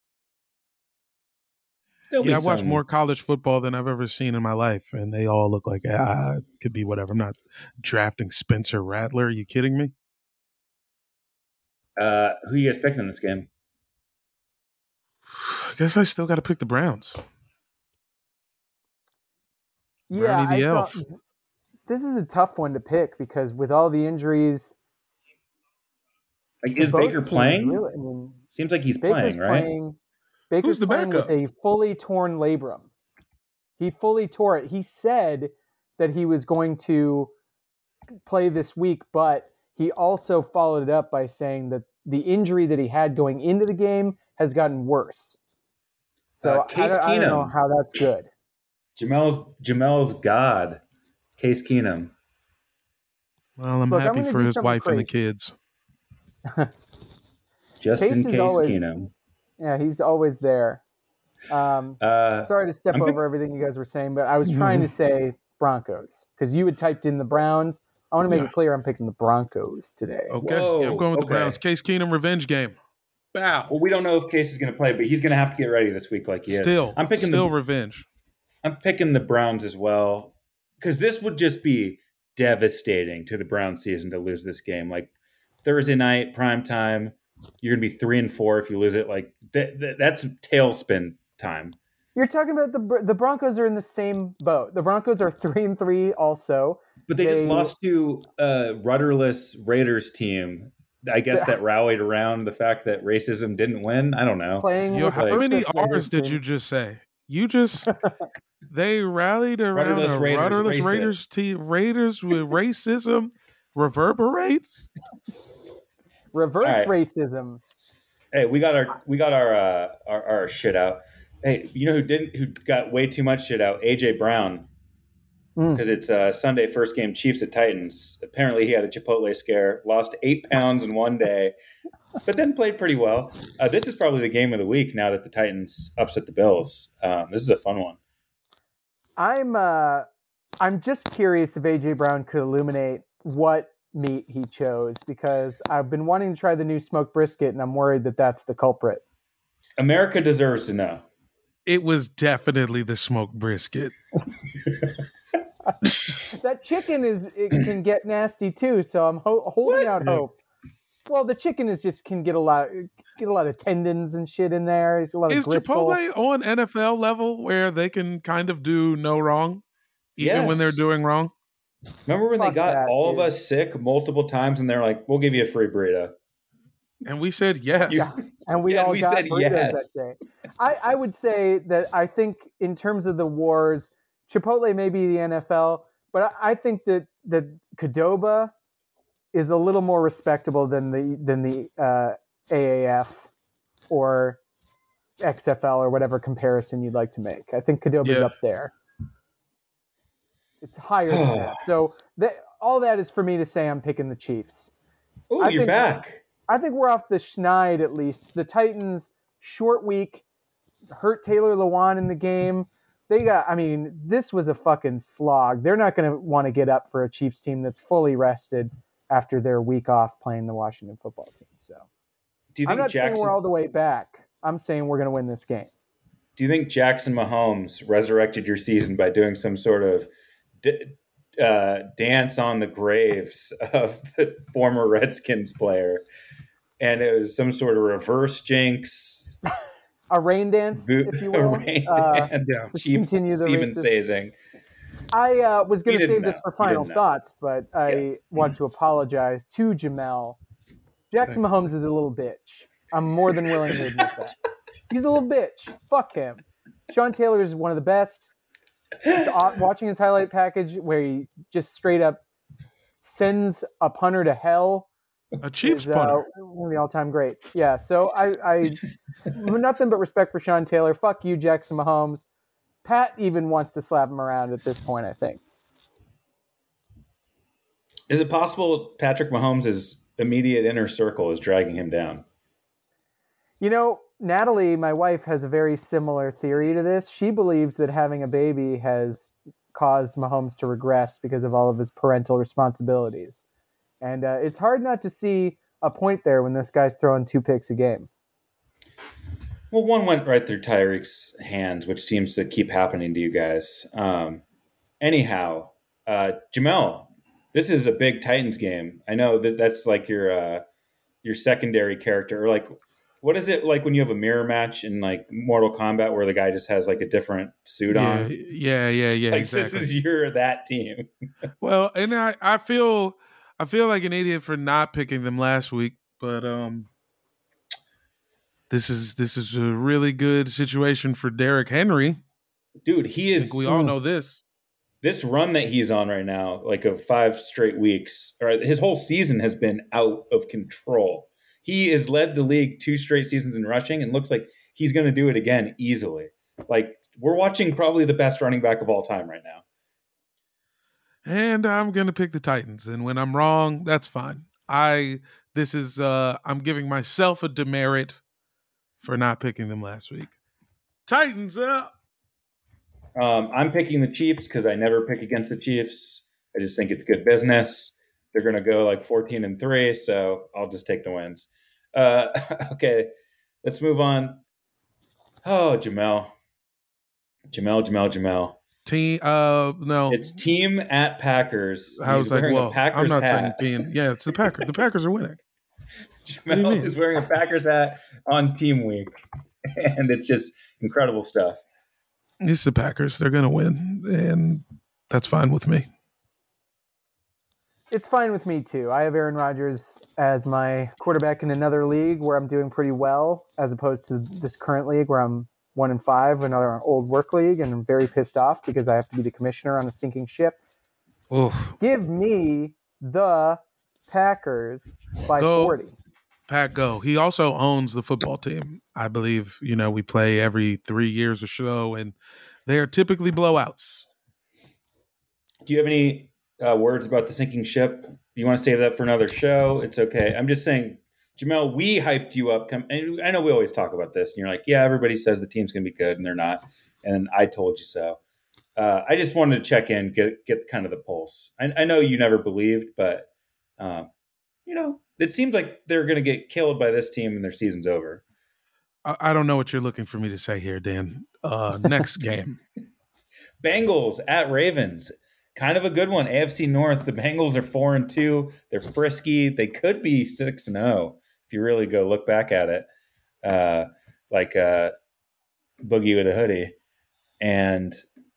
I watch more college football than I've ever seen in my life, and they all look like it could be whatever. I'm not drafting Spencer Rattler. Are you kidding me? Who are you guys picking in this game? I guess I still got to pick the Browns. Yeah, Brownie the Elf. This is a tough one to pick because with all the injuries. Is Baker playing? Seems like he's playing, right? Baker's playing with a fully torn labrum. He fully tore it. He said that he was going to play this week, but he also followed it up by saying that the injury that he had going into the game has gotten worse. So I don't know how that's good. Jamel's God, Case Keenum. Well, I'm happy for his wife and the kids. Justin Case Keenum. Yeah, he's always there. Sorry to step over everything you guys were saying, but I was trying to say Broncos because you had typed in the Browns. I want to make it clear I'm picking the Broncos today. Okay, I'm going with the Browns. Case Keenum revenge game. Bow. Well, we don't know if Case is going to play, but he's going to have to get ready this week like he is. I'm picking revenge. I'm picking the Browns as well because this would just be devastating to the Browns season to lose this game. Like Thursday night, prime time, you're going to be 3-4 if you lose it. Like that's tailspin time. You're talking about the Broncos are in the same boat. The Broncos are 3-3 also. But they just lost to a rudderless Raiders team. I guess that rallied around the fact that racism didn't win. I don't know. How many R's did you just say? You just they rallied around a rudderless Raiders team. Raiders with racism reverberates. Reverse racism. Hey, we got our shit out. Hey, you know who got way too much shit out? AJ Brown. Because it's Sunday first game, Chiefs at Titans. Apparently he had a Chipotle scare, lost 8 pounds in one day, but then played pretty well. This is probably the game of the week now that the Titans upset the Bills. This is a fun one. I'm just curious if AJ Brown could illuminate what meat he chose, because I've been wanting to try the new smoked brisket, and I'm worried that that's the culprit. America deserves to know. It was definitely the smoked brisket. That chicken can get nasty too, so I'm holding out hope. Well, the chicken can get a lot of tendons and shit in there. There's a lot of gristle. Chipotle on NFL level where they can kind of do no wrong, even when they're doing wrong? Remember when they got all of us sick multiple times, and they're like, "We'll give you a free burrito," and we said yes. Yeah, and we all got burritos that day. I would say that I think in terms of the wars, Chipotle may be the NFL, but I think that Qdoba is a little more respectable than the AAF or XFL or whatever comparison you'd like to make. I think Qdoba's up there. It's higher than that. So all that is for me to say I'm picking the Chiefs. Oh, you're back. I think we're off the schneid at least. The Titans, short week, hurt Taylor Lewan in the game. This was a fucking slog. They're not going to want to get up for a Chiefs team that's fully rested after their week off playing the Washington football team. So I'm not saying we're all the way back. I'm saying we're going to win this game. Do you think Jackson Mahomes resurrected your season by doing some sort of dance on the graves of the former Redskins player? And it was some sort of reverse jinx. A rain dance, if you will. A rain dance. Chiefs Steven Sazing. I was going to save this for final thoughts, but I want to apologize to Jamel. Jackson Mahomes is a little bitch. I'm more than willing to admit that. He's a little bitch. Fuck him. Sean Taylor is one of the best. Watching his highlight package where he just straight up sends a punter to hell. A Chiefs punter. One of the all-time greats. Yeah, so I nothing but respect for Sean Taylor. Fuck you, Jackson Mahomes. Pat even wants to slap him around at this point, I think. Is it possible Patrick Mahomes' immediate inner circle is dragging him down? You know, Natalie, my wife, has a very similar theory to this. She believes that having a baby has caused Mahomes to regress because of all of his parental responsibilities. And it's hard not to see a point there when this guy's throwing 2 picks a game. Well, one went right through Tyreek's hands, which seems to keep happening to you guys. Anyhow, Jamel, this is a big Titans game. I know that's like your secondary character, or like, what is it like when you have a mirror match in like Mortal Kombat where the guy just has like a different suit on? Yeah. Like exactly. This is that team. Well, and I feel like an idiot for not picking them last week, but this is a really good situation for Derrick Henry. Dude, he is. I think we all know this. This run that he's on right now, like of 5 straight weeks, or his whole season has been out of control. He has led the league 2 straight seasons in rushing and looks like he's going to do it again easily. Like, we're watching probably the best running back of all time right now. And I'm going to pick the Titans. And when I'm wrong, that's fine. I'm giving myself a demerit for not picking them last week. Titans up. I'm picking the Chiefs because I never pick against the Chiefs. I just think it's good business. They're going to go like 14-3, so I'll just take the wins. Okay, Let's move on. Oh, Jamel. Team, no. It's team at Packers. I was He's like, wearing a well, Packers I'm not hat. saying team. Yeah, it's the Packers. The Packers are winning. Jamel is wearing a Packers hat on team week. And it's just incredible stuff. It's the Packers. They're going to win, and that's fine with me. It's fine with me too. I have Aaron Rodgers as my quarterback in another league where I'm doing pretty well, as opposed to this current league where I'm 1-5, another old work league, and I'm very pissed off because I have to be the commissioner on a sinking ship. Oof. Give me the Packers by 40. Pack go. He also owns the football team. I believe, we play every 3 years or so, and they are typically blowouts. Do you have any words about the sinking ship? You want to save that for another show? It's okay. I'm just saying, Jamel, we hyped you up. And I know we always talk about this, and you're like, yeah, everybody says the team's going to be good, and they're not. And I told you so. I just wanted to check in, get kind of the pulse. I know you never believed, but, it seems like they're going to get killed by this team and their season's over. I don't know what you're looking for me to say here, Dan. Next game. Bengals at Ravens. Kind of a good one. AFC North. The Bengals are 4-2. They're frisky. They could be 6-0 if you really go look back at it. Like Boogie with a hoodie. And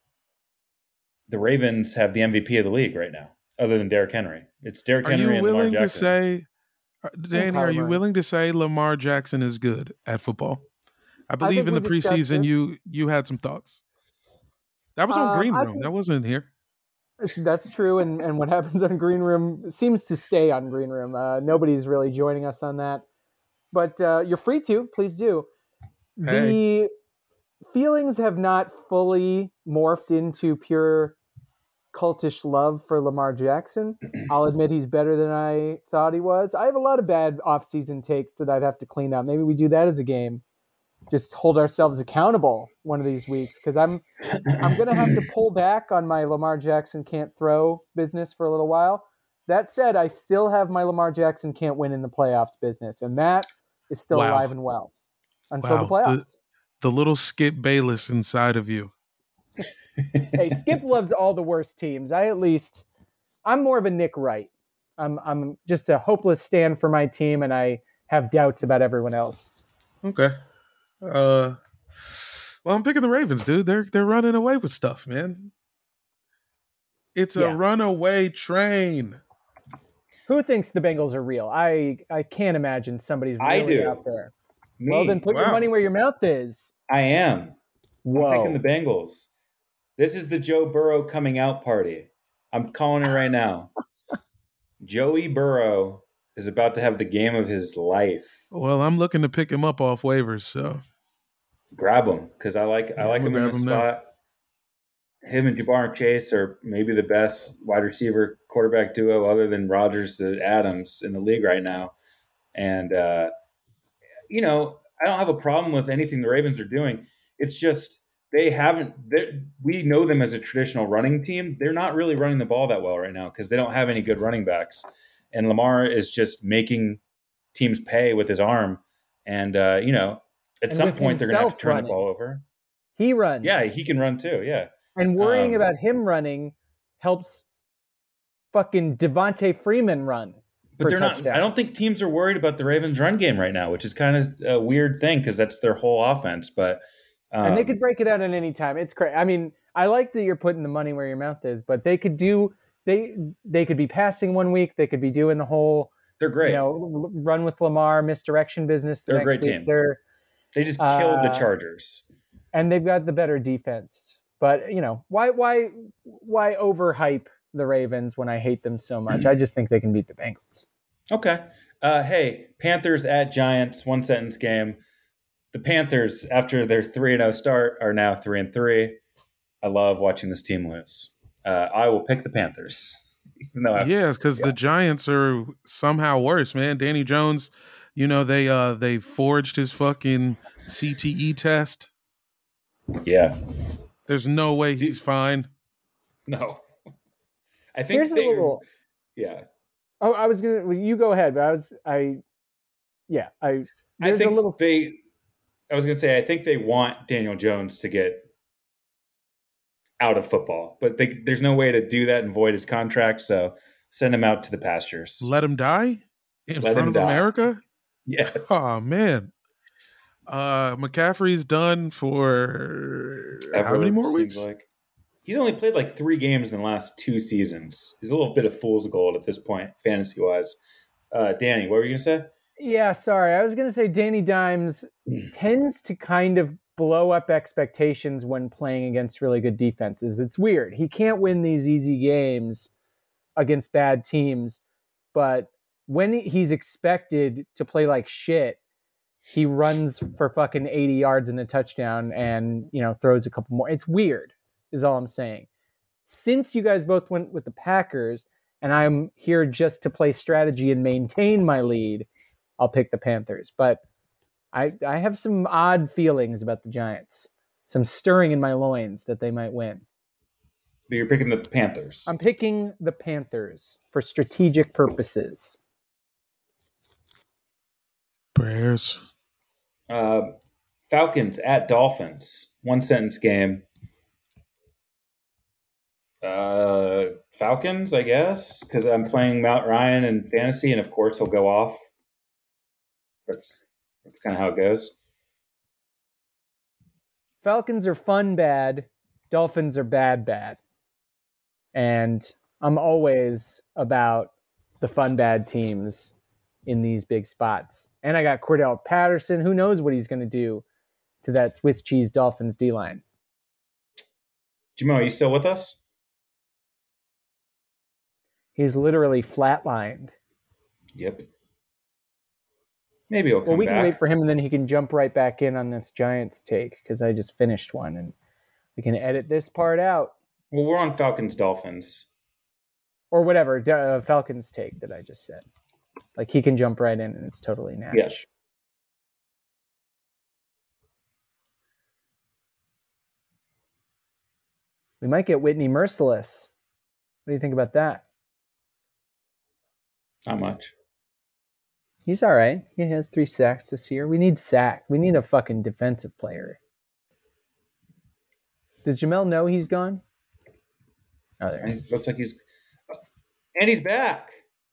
the Ravens have the MVP of the league right now, other than Derrick Henry. It's Derrick Henry and Lamar Jackson. Danny, are you willing to say Lamar Jackson is good at football? I believe in the preseason you had some thoughts. That was on Green Room. That wasn't here. That's true, and what happens on Green Room seems to stay on Green Room. Nobody's really joining us on that. But you're free to. Please do. Hey. The feelings have not fully morphed into pure cultish love for Lamar Jackson. I'll admit he's better than I thought he was. I have a lot of bad off-season takes that I'd have to clean up. Maybe we do that as a game. Just hold ourselves accountable one of these weeks, because I'm going to have to pull back on my Lamar Jackson can't throw business for a little while. That said, I still have my Lamar Jackson can't win in the playoffs business, and that is still alive and well until the playoffs. The little Skip Bayless inside of you. Hey, Skip loves all the worst teams. I'm more of a Nick Wright. I'm just a hopeless stand for my team, and I have doubts about everyone else. Okay. Well, I'm picking the Ravens, dude. They're running away with stuff, man. It's a runaway train. Who thinks the Bengals are real? I can't imagine somebody's really out there. Me. Well, then put your money where your mouth is. I am. Whoa. I'm picking the Bengals. This is the Joe Burrow coming out party. I'm calling it right now. Joey Burrow is about to have the game of his life. Well, I'm looking to pick him up off waivers, so grab him because I like him in the spot. Him and Ja'Marr Chase are maybe the best wide receiver quarterback duo other than Rodgers to Adams in the league right now. And I don't have a problem with anything the Ravens are doing. It's just we know them as a traditional running team. They're not really running the ball that well right now because they don't have any good running backs. And Lamar is just making teams pay with his arm. And, at some point they're going to have to turn the ball over. He runs. Yeah, he can run too, yeah. And worrying about him running helps fucking Devontae Freeman run. But they're not. I don't think teams are worried about the Ravens' run game right now, which is kind of a weird thing because that's their whole offense. But and they could break it out at any time. It's crazy. I mean, I like that you're putting the money where your mouth is, but they could do. They could be passing one week. They could be doing the whole. They're great. Run with Lamar, misdirection business. They're a great team. They just killed the Chargers, and they've got the better defense. But why overhype the Ravens when I hate them so much? I just think they can beat the Bengals. Okay. Hey, Panthers at Giants, 1-sentence game. The Panthers, after their 3-0 start, are now 3-3. I love watching this team lose. I will pick the Panthers. Because the Giants are somehow worse, man. Danny Jones, they forged his fucking CTE test. Yeah. There's no way he's fine. No. I think yeah. Oh, I was gonna. You go ahead, but I think I was going to say, I think they want Daniel Jones to get out of football, but there's no way to do that and void his contract. So send him out to the pastures. Let him die in Let front him of die. America? Yes. Oh, man. McCaffrey's done for how many more weeks? Like. He's only played like 3 games in the last 2 seasons. He's a little bit of fool's gold at this point, fantasy-wise. Danny, what were you going to say? Yeah, sorry. I was going to say Danny Dimes tends to kind of blow up expectations when playing against really good defenses. It's weird. He can't win these easy games against bad teams, but when he's expected to play like shit, he runs for fucking 80 yards and a touchdown and, throws a couple more. It's weird, is all I'm saying. Since you guys both went with the Packers, and I'm here just to play strategy and maintain my lead, I'll pick the Panthers. But I have some odd feelings about the Giants. Some stirring in my loins that they might win. But you're picking the Panthers. I'm picking the Panthers for strategic purposes. Prayers. Falcons at Dolphins. 1-sentence game. Falcons, I guess, because I'm playing Mount Ryan in fantasy, and of course he'll go off. That's kind of how it goes. Falcons are fun bad. Dolphins are bad. And I'm always about the fun bad teams in these big spots. And I got Cordell Patterson. Who knows what he's going to do to that Swiss cheese Dolphins D-line? Jamo, are you still with us? He's literally flatlined. Yep. Maybe he'll come Well, we back. can wait for him, and then he can jump right back in on this Giants take, because I just finished one, and we can edit this part out. Well, we're on Falcons-Dolphins. Or whatever, Falcons take that I just said. Like, he can jump right in, and it's totally natch. Yeah. We might get Whitney Merciless. What do you think about that? Not much. He's all right. He has 3 sacks this year. We need sack. We need a fucking defensive player. Does Jamel know he's gone? Oh, there. It looks like he's... And he's back!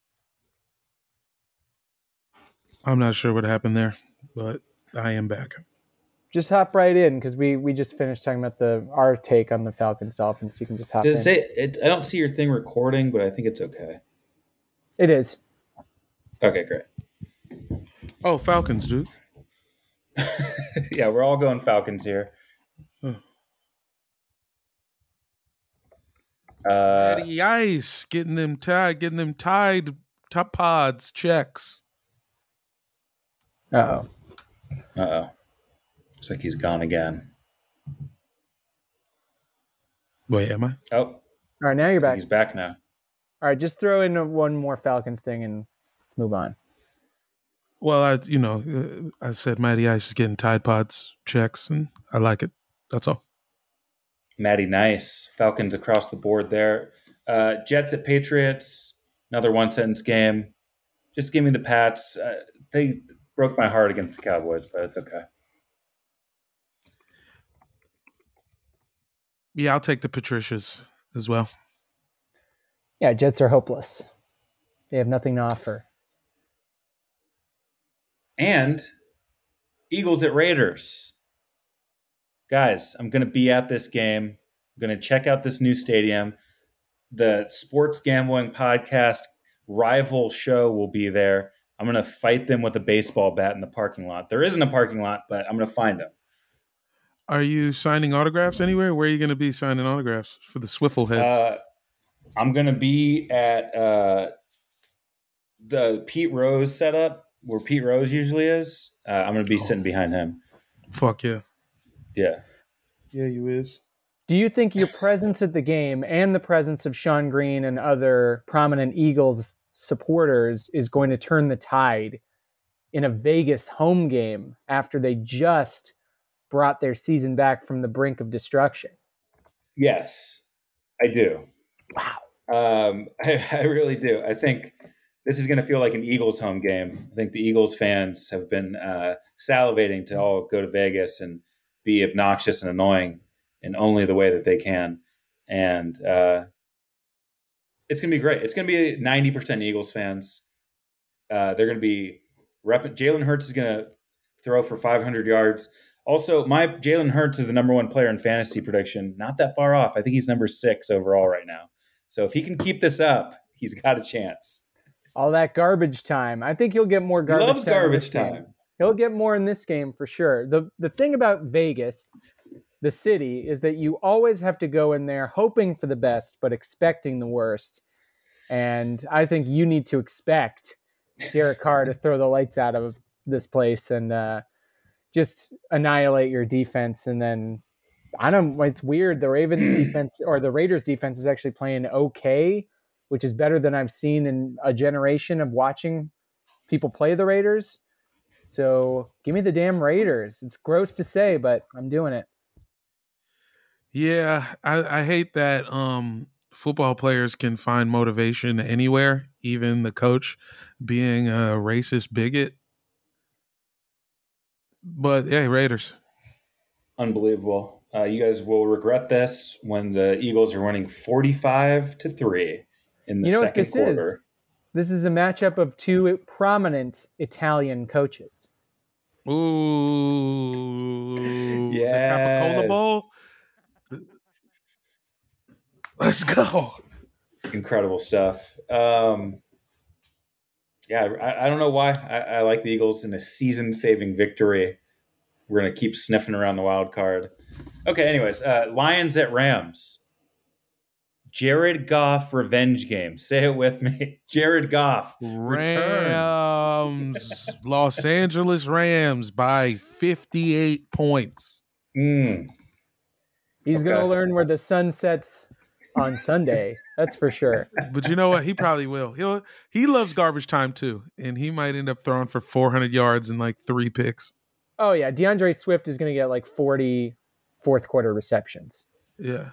I'm not sure what happened there, but I am back. Just hop right in, because we just finished talking about our take on the Falcons Dolphins. So you can just hop Does in. it say... I don't see your thing recording, but I think it's okay. It is. Okay, great. Oh, Falcons, dude. Yeah, we're all going Falcons here. Matty Ice getting them tied top pods checks. Uh-oh. Looks like he's gone again. Wait, am I? Oh, All right, now you're back. he's back now. All right, just throw in one more Falcons thing and let's move on. Well, I said Matty Ice is getting Tide Pods checks, and I like it. That's all. Matty Nice. Falcons across the board there. Jets at Patriots. Another 1-sentence game. Just give me the Pats. They broke my heart against the Cowboys, but it's okay. Yeah, I'll take the Patricias as well. Yeah, Jets are hopeless. They have nothing to offer. And Eagles at Raiders. Guys, I'm going to be at this game. I'm going to check out this new stadium. The Sports Gambling Podcast rival show will be there. I'm going to fight them with a baseball bat in the parking lot. There isn't a parking lot, but I'm going to find them. Are you signing autographs anywhere? Where are you going to be signing autographs for the Swiffle heads? I'm going to be at the Pete Rose setup, where Pete Rose usually is. I'm going to be sitting behind him. Fuck yeah. Yeah. Yeah, you is. Do you think your presence at the game and the presence of Sean Green and other prominent Eagles supporters is going to turn the tide in a Vegas home game after they just brought their season back from the brink of destruction? Yes, I do. Wow. I really do. I think this is going to feel like an Eagles home game. I think the Eagles fans have been salivating to all go to Vegas and be obnoxious and annoying in only the way that they can. And it's going to be great. It's going to be 90% Eagles fans. They're going to be Jalen Hurts is going to throw for 500 yards. Also, my Jalen Hurts is the number 1 player in fantasy prediction. Not that far off. I think he's number 6 overall right now. So if he can keep this up, he's got a chance. All that garbage time. I think he'll get more garbage time. He loves garbage time. He'll get more in this game for sure. The thing about Vegas, the city, is that you always have to go in there hoping for the best, but expecting the worst. And I think you need to expect Derek Carr to throw the lights out of this place and just annihilate your defense. And then, I don't know, it's weird. The Ravens defense or the Raiders defense is actually playing okay, which is better than I've seen in a generation of watching people play the Raiders. So give me the damn Raiders. It's gross to say, but I'm doing it. Yeah, I hate that football players can find motivation anywhere, even the coach being a racist bigot. But, yeah, Raiders. Unbelievable. You guys will regret this when the Eagles are winning 45-3 in the second quarter. This is a matchup of 2 prominent Italian coaches. Ooh. Yes. The Capicola Bowl. Let's go. Incredible stuff. I don't know why. I like the Eagles in a season-saving victory. We're going to keep sniffing around the wild card. Okay, anyways, Lions at Rams. Jared Goff revenge game. Say it with me. Jared Goff returns. Rams. Los Angeles Rams by 58 points. He's going to learn where the sun sets on Sunday. That's for sure. But you know what? He probably will. He loves garbage time too, and he might end up throwing for 400 yards and like 3 picks. Oh, yeah. DeAndre Swift is going to get like 40 fourth quarter receptions. Yeah.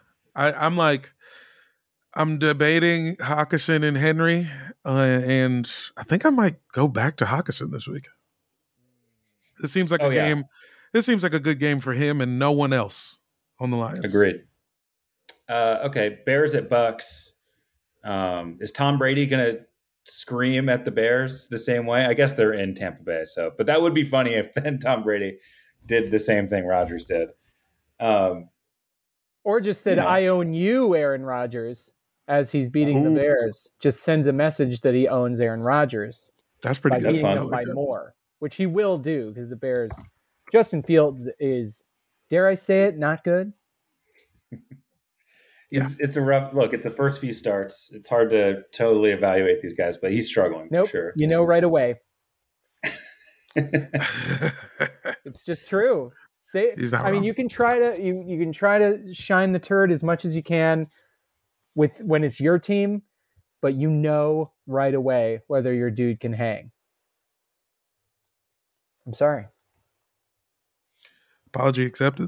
I'm debating Hockenson and Henry, and I think I might go back to Hockenson this week. This seems like game. This seems like a good game for him and no one else on the Lions. Agreed. Okay, Bears at Bucks. Is Tom Brady going to scream at the Bears the same way? I guess they're in Tampa Bay, but that would be funny if then Tom Brady did the same thing Rodgers did. Or just said, I own you, Aaron Rodgers, as he's beating the Bears. Just sends a message that he owns Aaron Rodgers. That's pretty good. That's fun. By more, which he will do because the Bears, Justin Fields is, dare I say it, not good. Yeah. It's a rough look at the first few starts. It's hard to totally evaluate these guys, but he's struggling. Nope. For sure. You know right away. It's just true. You can try to you can try to shine the turd as much as you can when it's your team, but you know right away whether your dude can hang. I'm sorry. Apology accepted.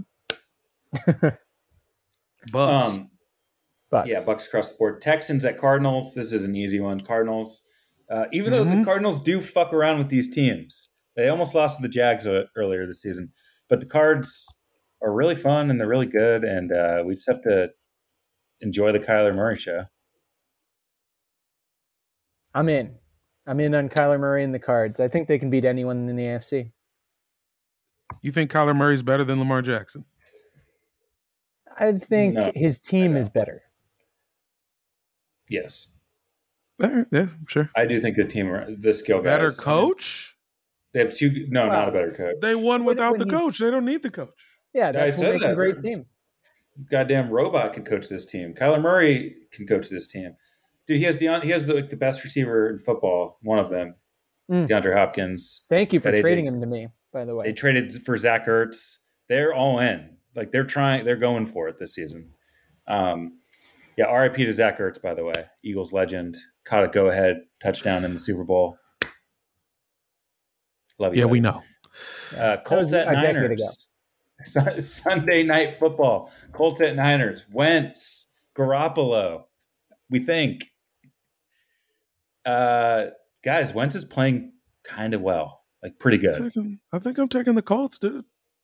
Bucks. Bucks. Yeah, Bucks across the board. Texans at Cardinals. This is an easy one. Cardinals. Even though the Cardinals do fuck around with these teams, they almost lost to the Jags earlier this season. But the Cards are really fun and they're really good, and we just have to enjoy the Kyler Murray show. I'm in on Kyler Murray and the Cards. I think they can beat anyone in the AFC. You think Kyler Murray's better than Lamar Jackson? I think his team is better. Yes. Yeah, sure. I do think the skill guys. Better coach? They have two. No, not a better coach. They won without the coach. They don't need the coach. Yeah, that's what makes a great team. Goddamn robot can coach this team. Kyler Murray can coach this team. Dude, he has the best receiver in football. One of them, DeAndre Hopkins. Thank you for trading him to me, by the way. They traded for Zach Ertz. They're all in. Like they're going for it this season. RIP to Zach Ertz, by the way. Eagles legend. Caught a go-ahead touchdown in the Super Bowl. Love you. Yeah, we know. Colts at Niners. Sunday night football. Colts at Niners. Wentz. Garoppolo. We think. guys, Wentz is playing kind of well, like pretty good. I think I'm taking the Colts, dude.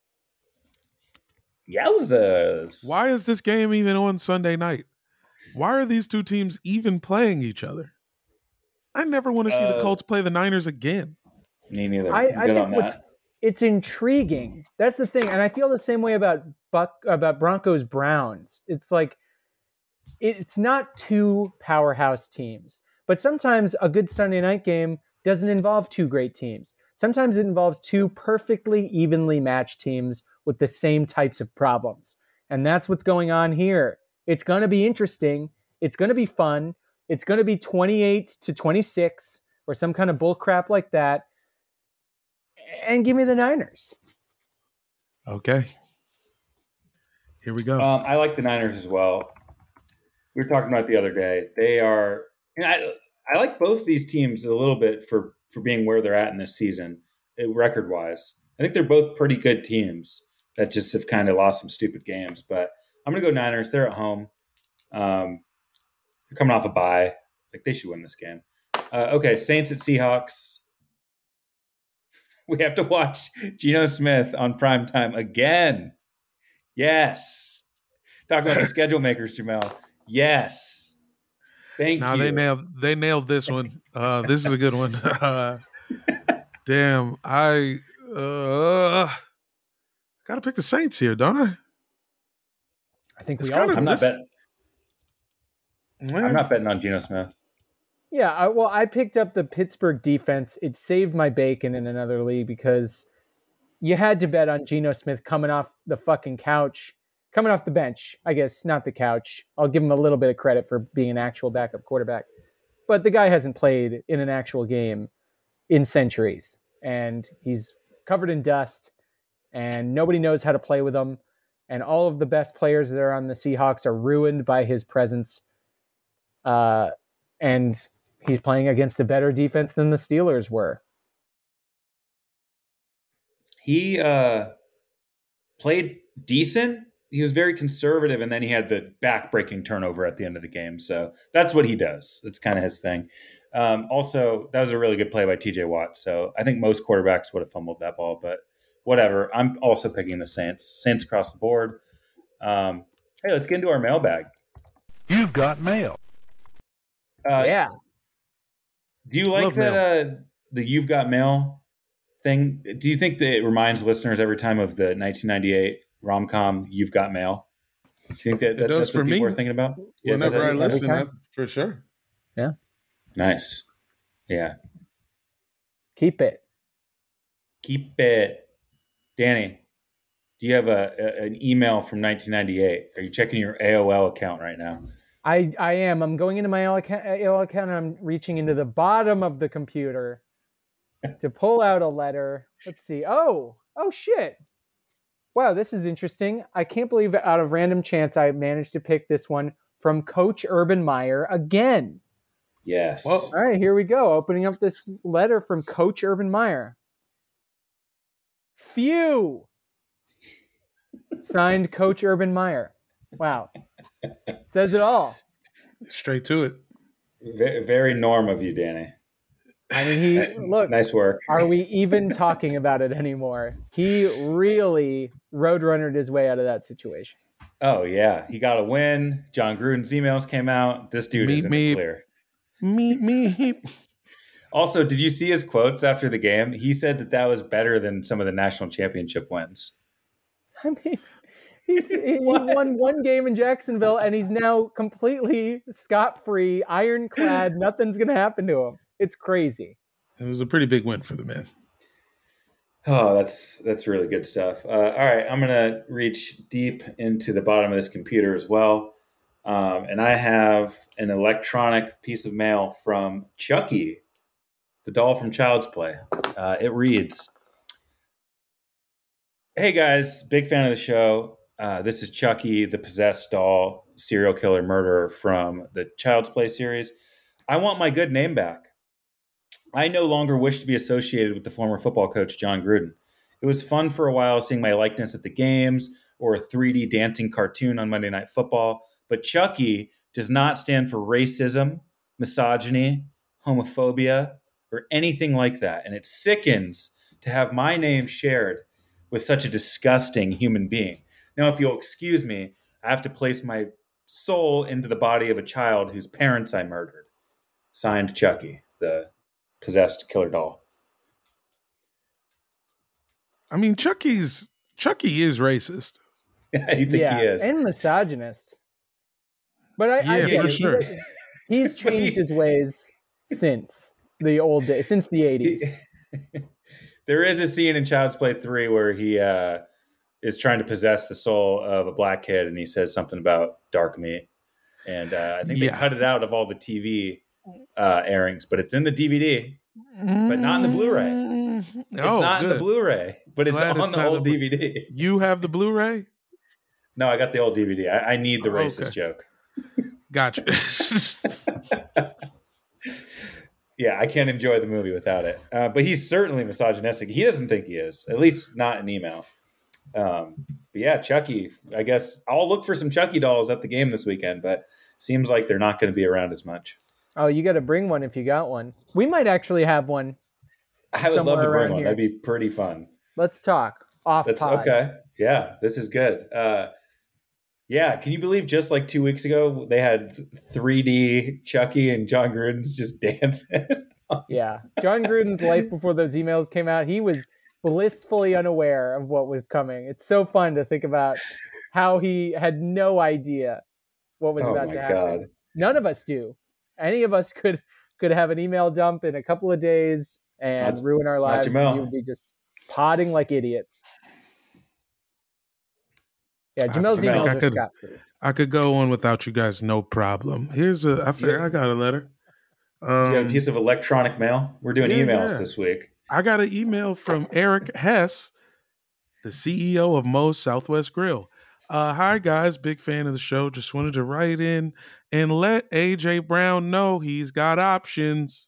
Yowzas. Why is this game even on Sunday night? Why are these two teams even playing each other? I never want to see the Colts play the Niners again. Me neither. I think it's intriguing. That's the thing, and I feel the same way about Broncos Browns. It's like it's not two powerhouse teams, but sometimes a good Sunday night game doesn't involve two great teams. Sometimes it involves two perfectly evenly matched teams with the same types of problems, and that's what's going on here. It's going to be interesting. It's going to be fun. It's going to be 28-26 or some kind of bull crap like that. And give me the Niners. Okay. Here we go. I like the Niners as well. We were talking about it the other day. They are – I like both these teams a little bit for being where they're at in this season, record-wise. I think they're both pretty good teams that just have kind of lost some stupid games. But I'm going to go Niners. They're at home. They're coming off a bye. Like, they should win this game. Okay, Saints at Seahawks. We have to watch Geno Smith on primetime again. Yes. Talk about the schedule makers, Jamel. Yes. Thank you. They nailed this one. This is a good one. Damn, I gotta pick the Saints here, don't I? I think we all. I'm not betting on Geno Smith. Yeah, I picked up the Pittsburgh defense. It saved my bacon in another league because you had to bet on Geno Smith coming off the fucking couch, coming off the bench. I guess not the couch. I'll give him a little bit of credit for being an actual backup quarterback. But the guy hasn't played in an actual game in centuries, and he's covered in dust, and nobody knows how to play with him, and all of the best players that are on the Seahawks are ruined by his presence. And he's playing against a better defense than the Steelers were. He played decent. He was very conservative, and then he had the back-breaking turnover at the end of the game. So that's what he does. That's kind of his thing. Also, that was a really good play by TJ Watt. So I think most quarterbacks would have fumbled that ball, but whatever. I'm also picking the Saints. Saints across the board. Hey, let's get into our mailbag. You've got mail. Yeah. Do you like the You've Got Mail thing? Do you think that it reminds listeners every time of the 1998 rom-com You've Got Mail? Do you think that's what people are thinking about? Whenever I listen, for sure. Yeah. Nice. Yeah. Keep it. Danny, do you have an email from 1998? Are you checking your AOL account right now? I am. I'm going into my AOL account and I'm reaching into the bottom of the computer to pull out a letter. Let's see. Oh, shit. Wow, this is interesting. I can't believe out of random chance I managed to pick this one from Coach Urban Meyer again. Yes. Well, all right, here we go. Opening up this letter from Coach Urban Meyer. Phew. Signed Coach Urban Meyer. Wow. Says it all. Straight to it. Very, very Norm of you, Danny. I mean, look. Nice work. Are we even talking about it anymore? He really roadrunnered his way out of that situation. Oh, yeah. He got a win. John Gruden's emails came out. This dude is in the clear. Me. Also, did you see his quotes after the game? He said that was better than some of the national championship wins. I mean, he won one game in Jacksonville, and he's now completely scot-free, ironclad. Nothing's going to happen to him. It's crazy. It was a pretty big win for the man. Oh, that's really good stuff. All right, I'm going to reach deep into the bottom of this computer as well. And I have an electronic piece of mail from Chucky, the doll from Child's Play. It reads, "Hey guys, big fan of the show. This is Chucky, the possessed doll, serial killer murderer from the Child's Play series. I want my good name back. I no longer wish to be associated with the former football coach, John Gruden. It was fun for a while seeing my likeness at the games or a 3D dancing cartoon on Monday Night Football, but Chucky does not stand for racism, misogyny, homophobia, or anything like that. And it sickens to have my name shared with such a disgusting human being. Now, if you'll excuse me, I have to place my soul into the body of a child whose parents I murdered. Signed, Chucky, the possessed killer doll. I mean, Chucky is racist. You think he is? And misogynist. But I get for it. sure. He's changed his ways since the old days, since the 80s. There is a scene in Child's Play 3 where he is trying to possess the soul of a black kid, and he says something about dark meat. And I think they cut it out of all the TV airings, but it's in the DVD, but not in the Blu-ray. It's not in the Blu-ray, but it's on the old DVD. You have the Blu-ray? No, I got the old DVD. I need the racist joke. Gotcha. Yeah, I can't enjoy the movie without it. But he's certainly misogynistic. He doesn't think he is, at least not in email. But yeah, Chucky. I guess I'll look for some Chucky dolls at the game this weekend, but seems like they're not going to be around as much. Oh, you got to bring one if you got one. We might actually have one. I would love to bring one. Here. That'd be pretty fun. Let's talk off pod. Okay. Yeah, this is good. Yeah, can you believe just like 2 weeks ago they had 3D Chucky and John Gruden's just dancing? Yeah, John Gruden's life before those emails came out, he was blissfully unaware of what was coming. It's so fun to think about how he had no idea what was about to happen. God. None of us do. Any of us could have an email dump in a couple of days and ruin our lives. And we would be just podding like idiots. Yeah, Jamel's emails are scot-free. I could go on without you guys, no problem. I got a letter. Do you have a piece of electronic mail? We're doing emails this week. I got an email from Eric Hess, the CEO of Moe's Southwest Grill. Hi, guys. Big fan of the show. Just wanted to write in and let AJ Brown know he's got options.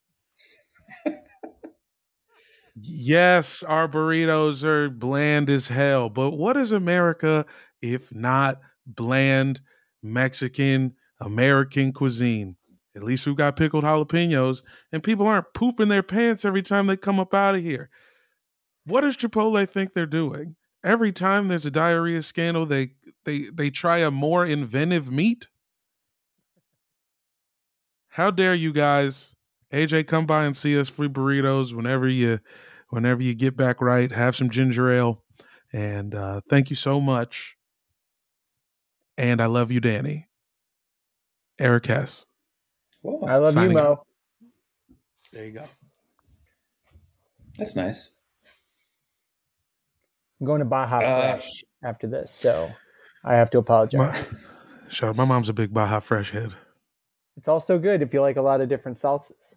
Yes, our burritos are bland as hell, but what is America if not bland Mexican American cuisine? At least we've got pickled jalapenos, and people aren't pooping their pants every time they come up out of here. What does Chipotle think they're doing? Every time there's a diarrhea scandal, they try a more inventive meat. How dare you guys? AJ, come by and see us. Free burritos whenever you get back right. Have some ginger ale, and thank you so much. And I love you, Danny. Eric Hess. Whoa. I love you, Mo. There you go. That's nice. I'm going to Baja Fresh after this, so I have to apologize. My mom's a big Baja Fresh head. It's also good if you like a lot of different salsas.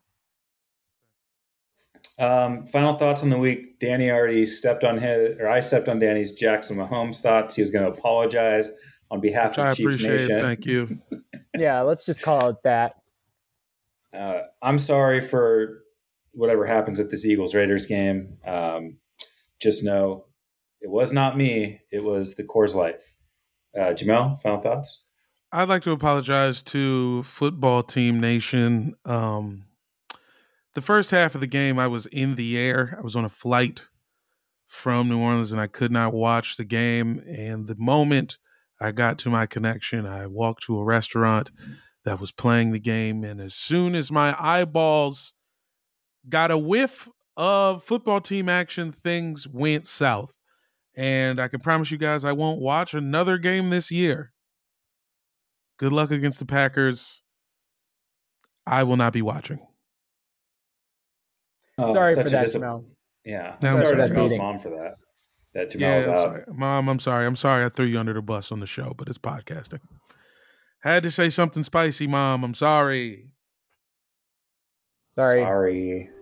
Final thoughts on the week. Danny already I stepped on Danny's Jackson Mahomes thoughts. He was going to apologize on behalf of Chiefs Nation. Thank you. Yeah, let's just call it that. I'm sorry for whatever happens at this Eagles-Raiders game. Just know it was not me. It was the Coors Light. Jamel, final thoughts? I'd like to apologize to Football Team Nation. The first half of the game, I was in the air. I was on a flight from New Orleans, and I could not watch the game. And the moment I got to my connection, I walked to a restaurant that was playing the game. And as soon as my eyeballs got a whiff of football team action, things went south. And I can promise you guys I won't watch another game this year. Good luck against the Packers. I will not be watching. Sorry for that, Jamel. Yeah. I'm sorry to that Jamel's meeting. mom for that. That Jamel's out. Sorry. Mom, I'm sorry. I'm sorry I threw you under the bus on the show, but it's podcasting. Had to say something spicy, Mom. I'm sorry. Sorry.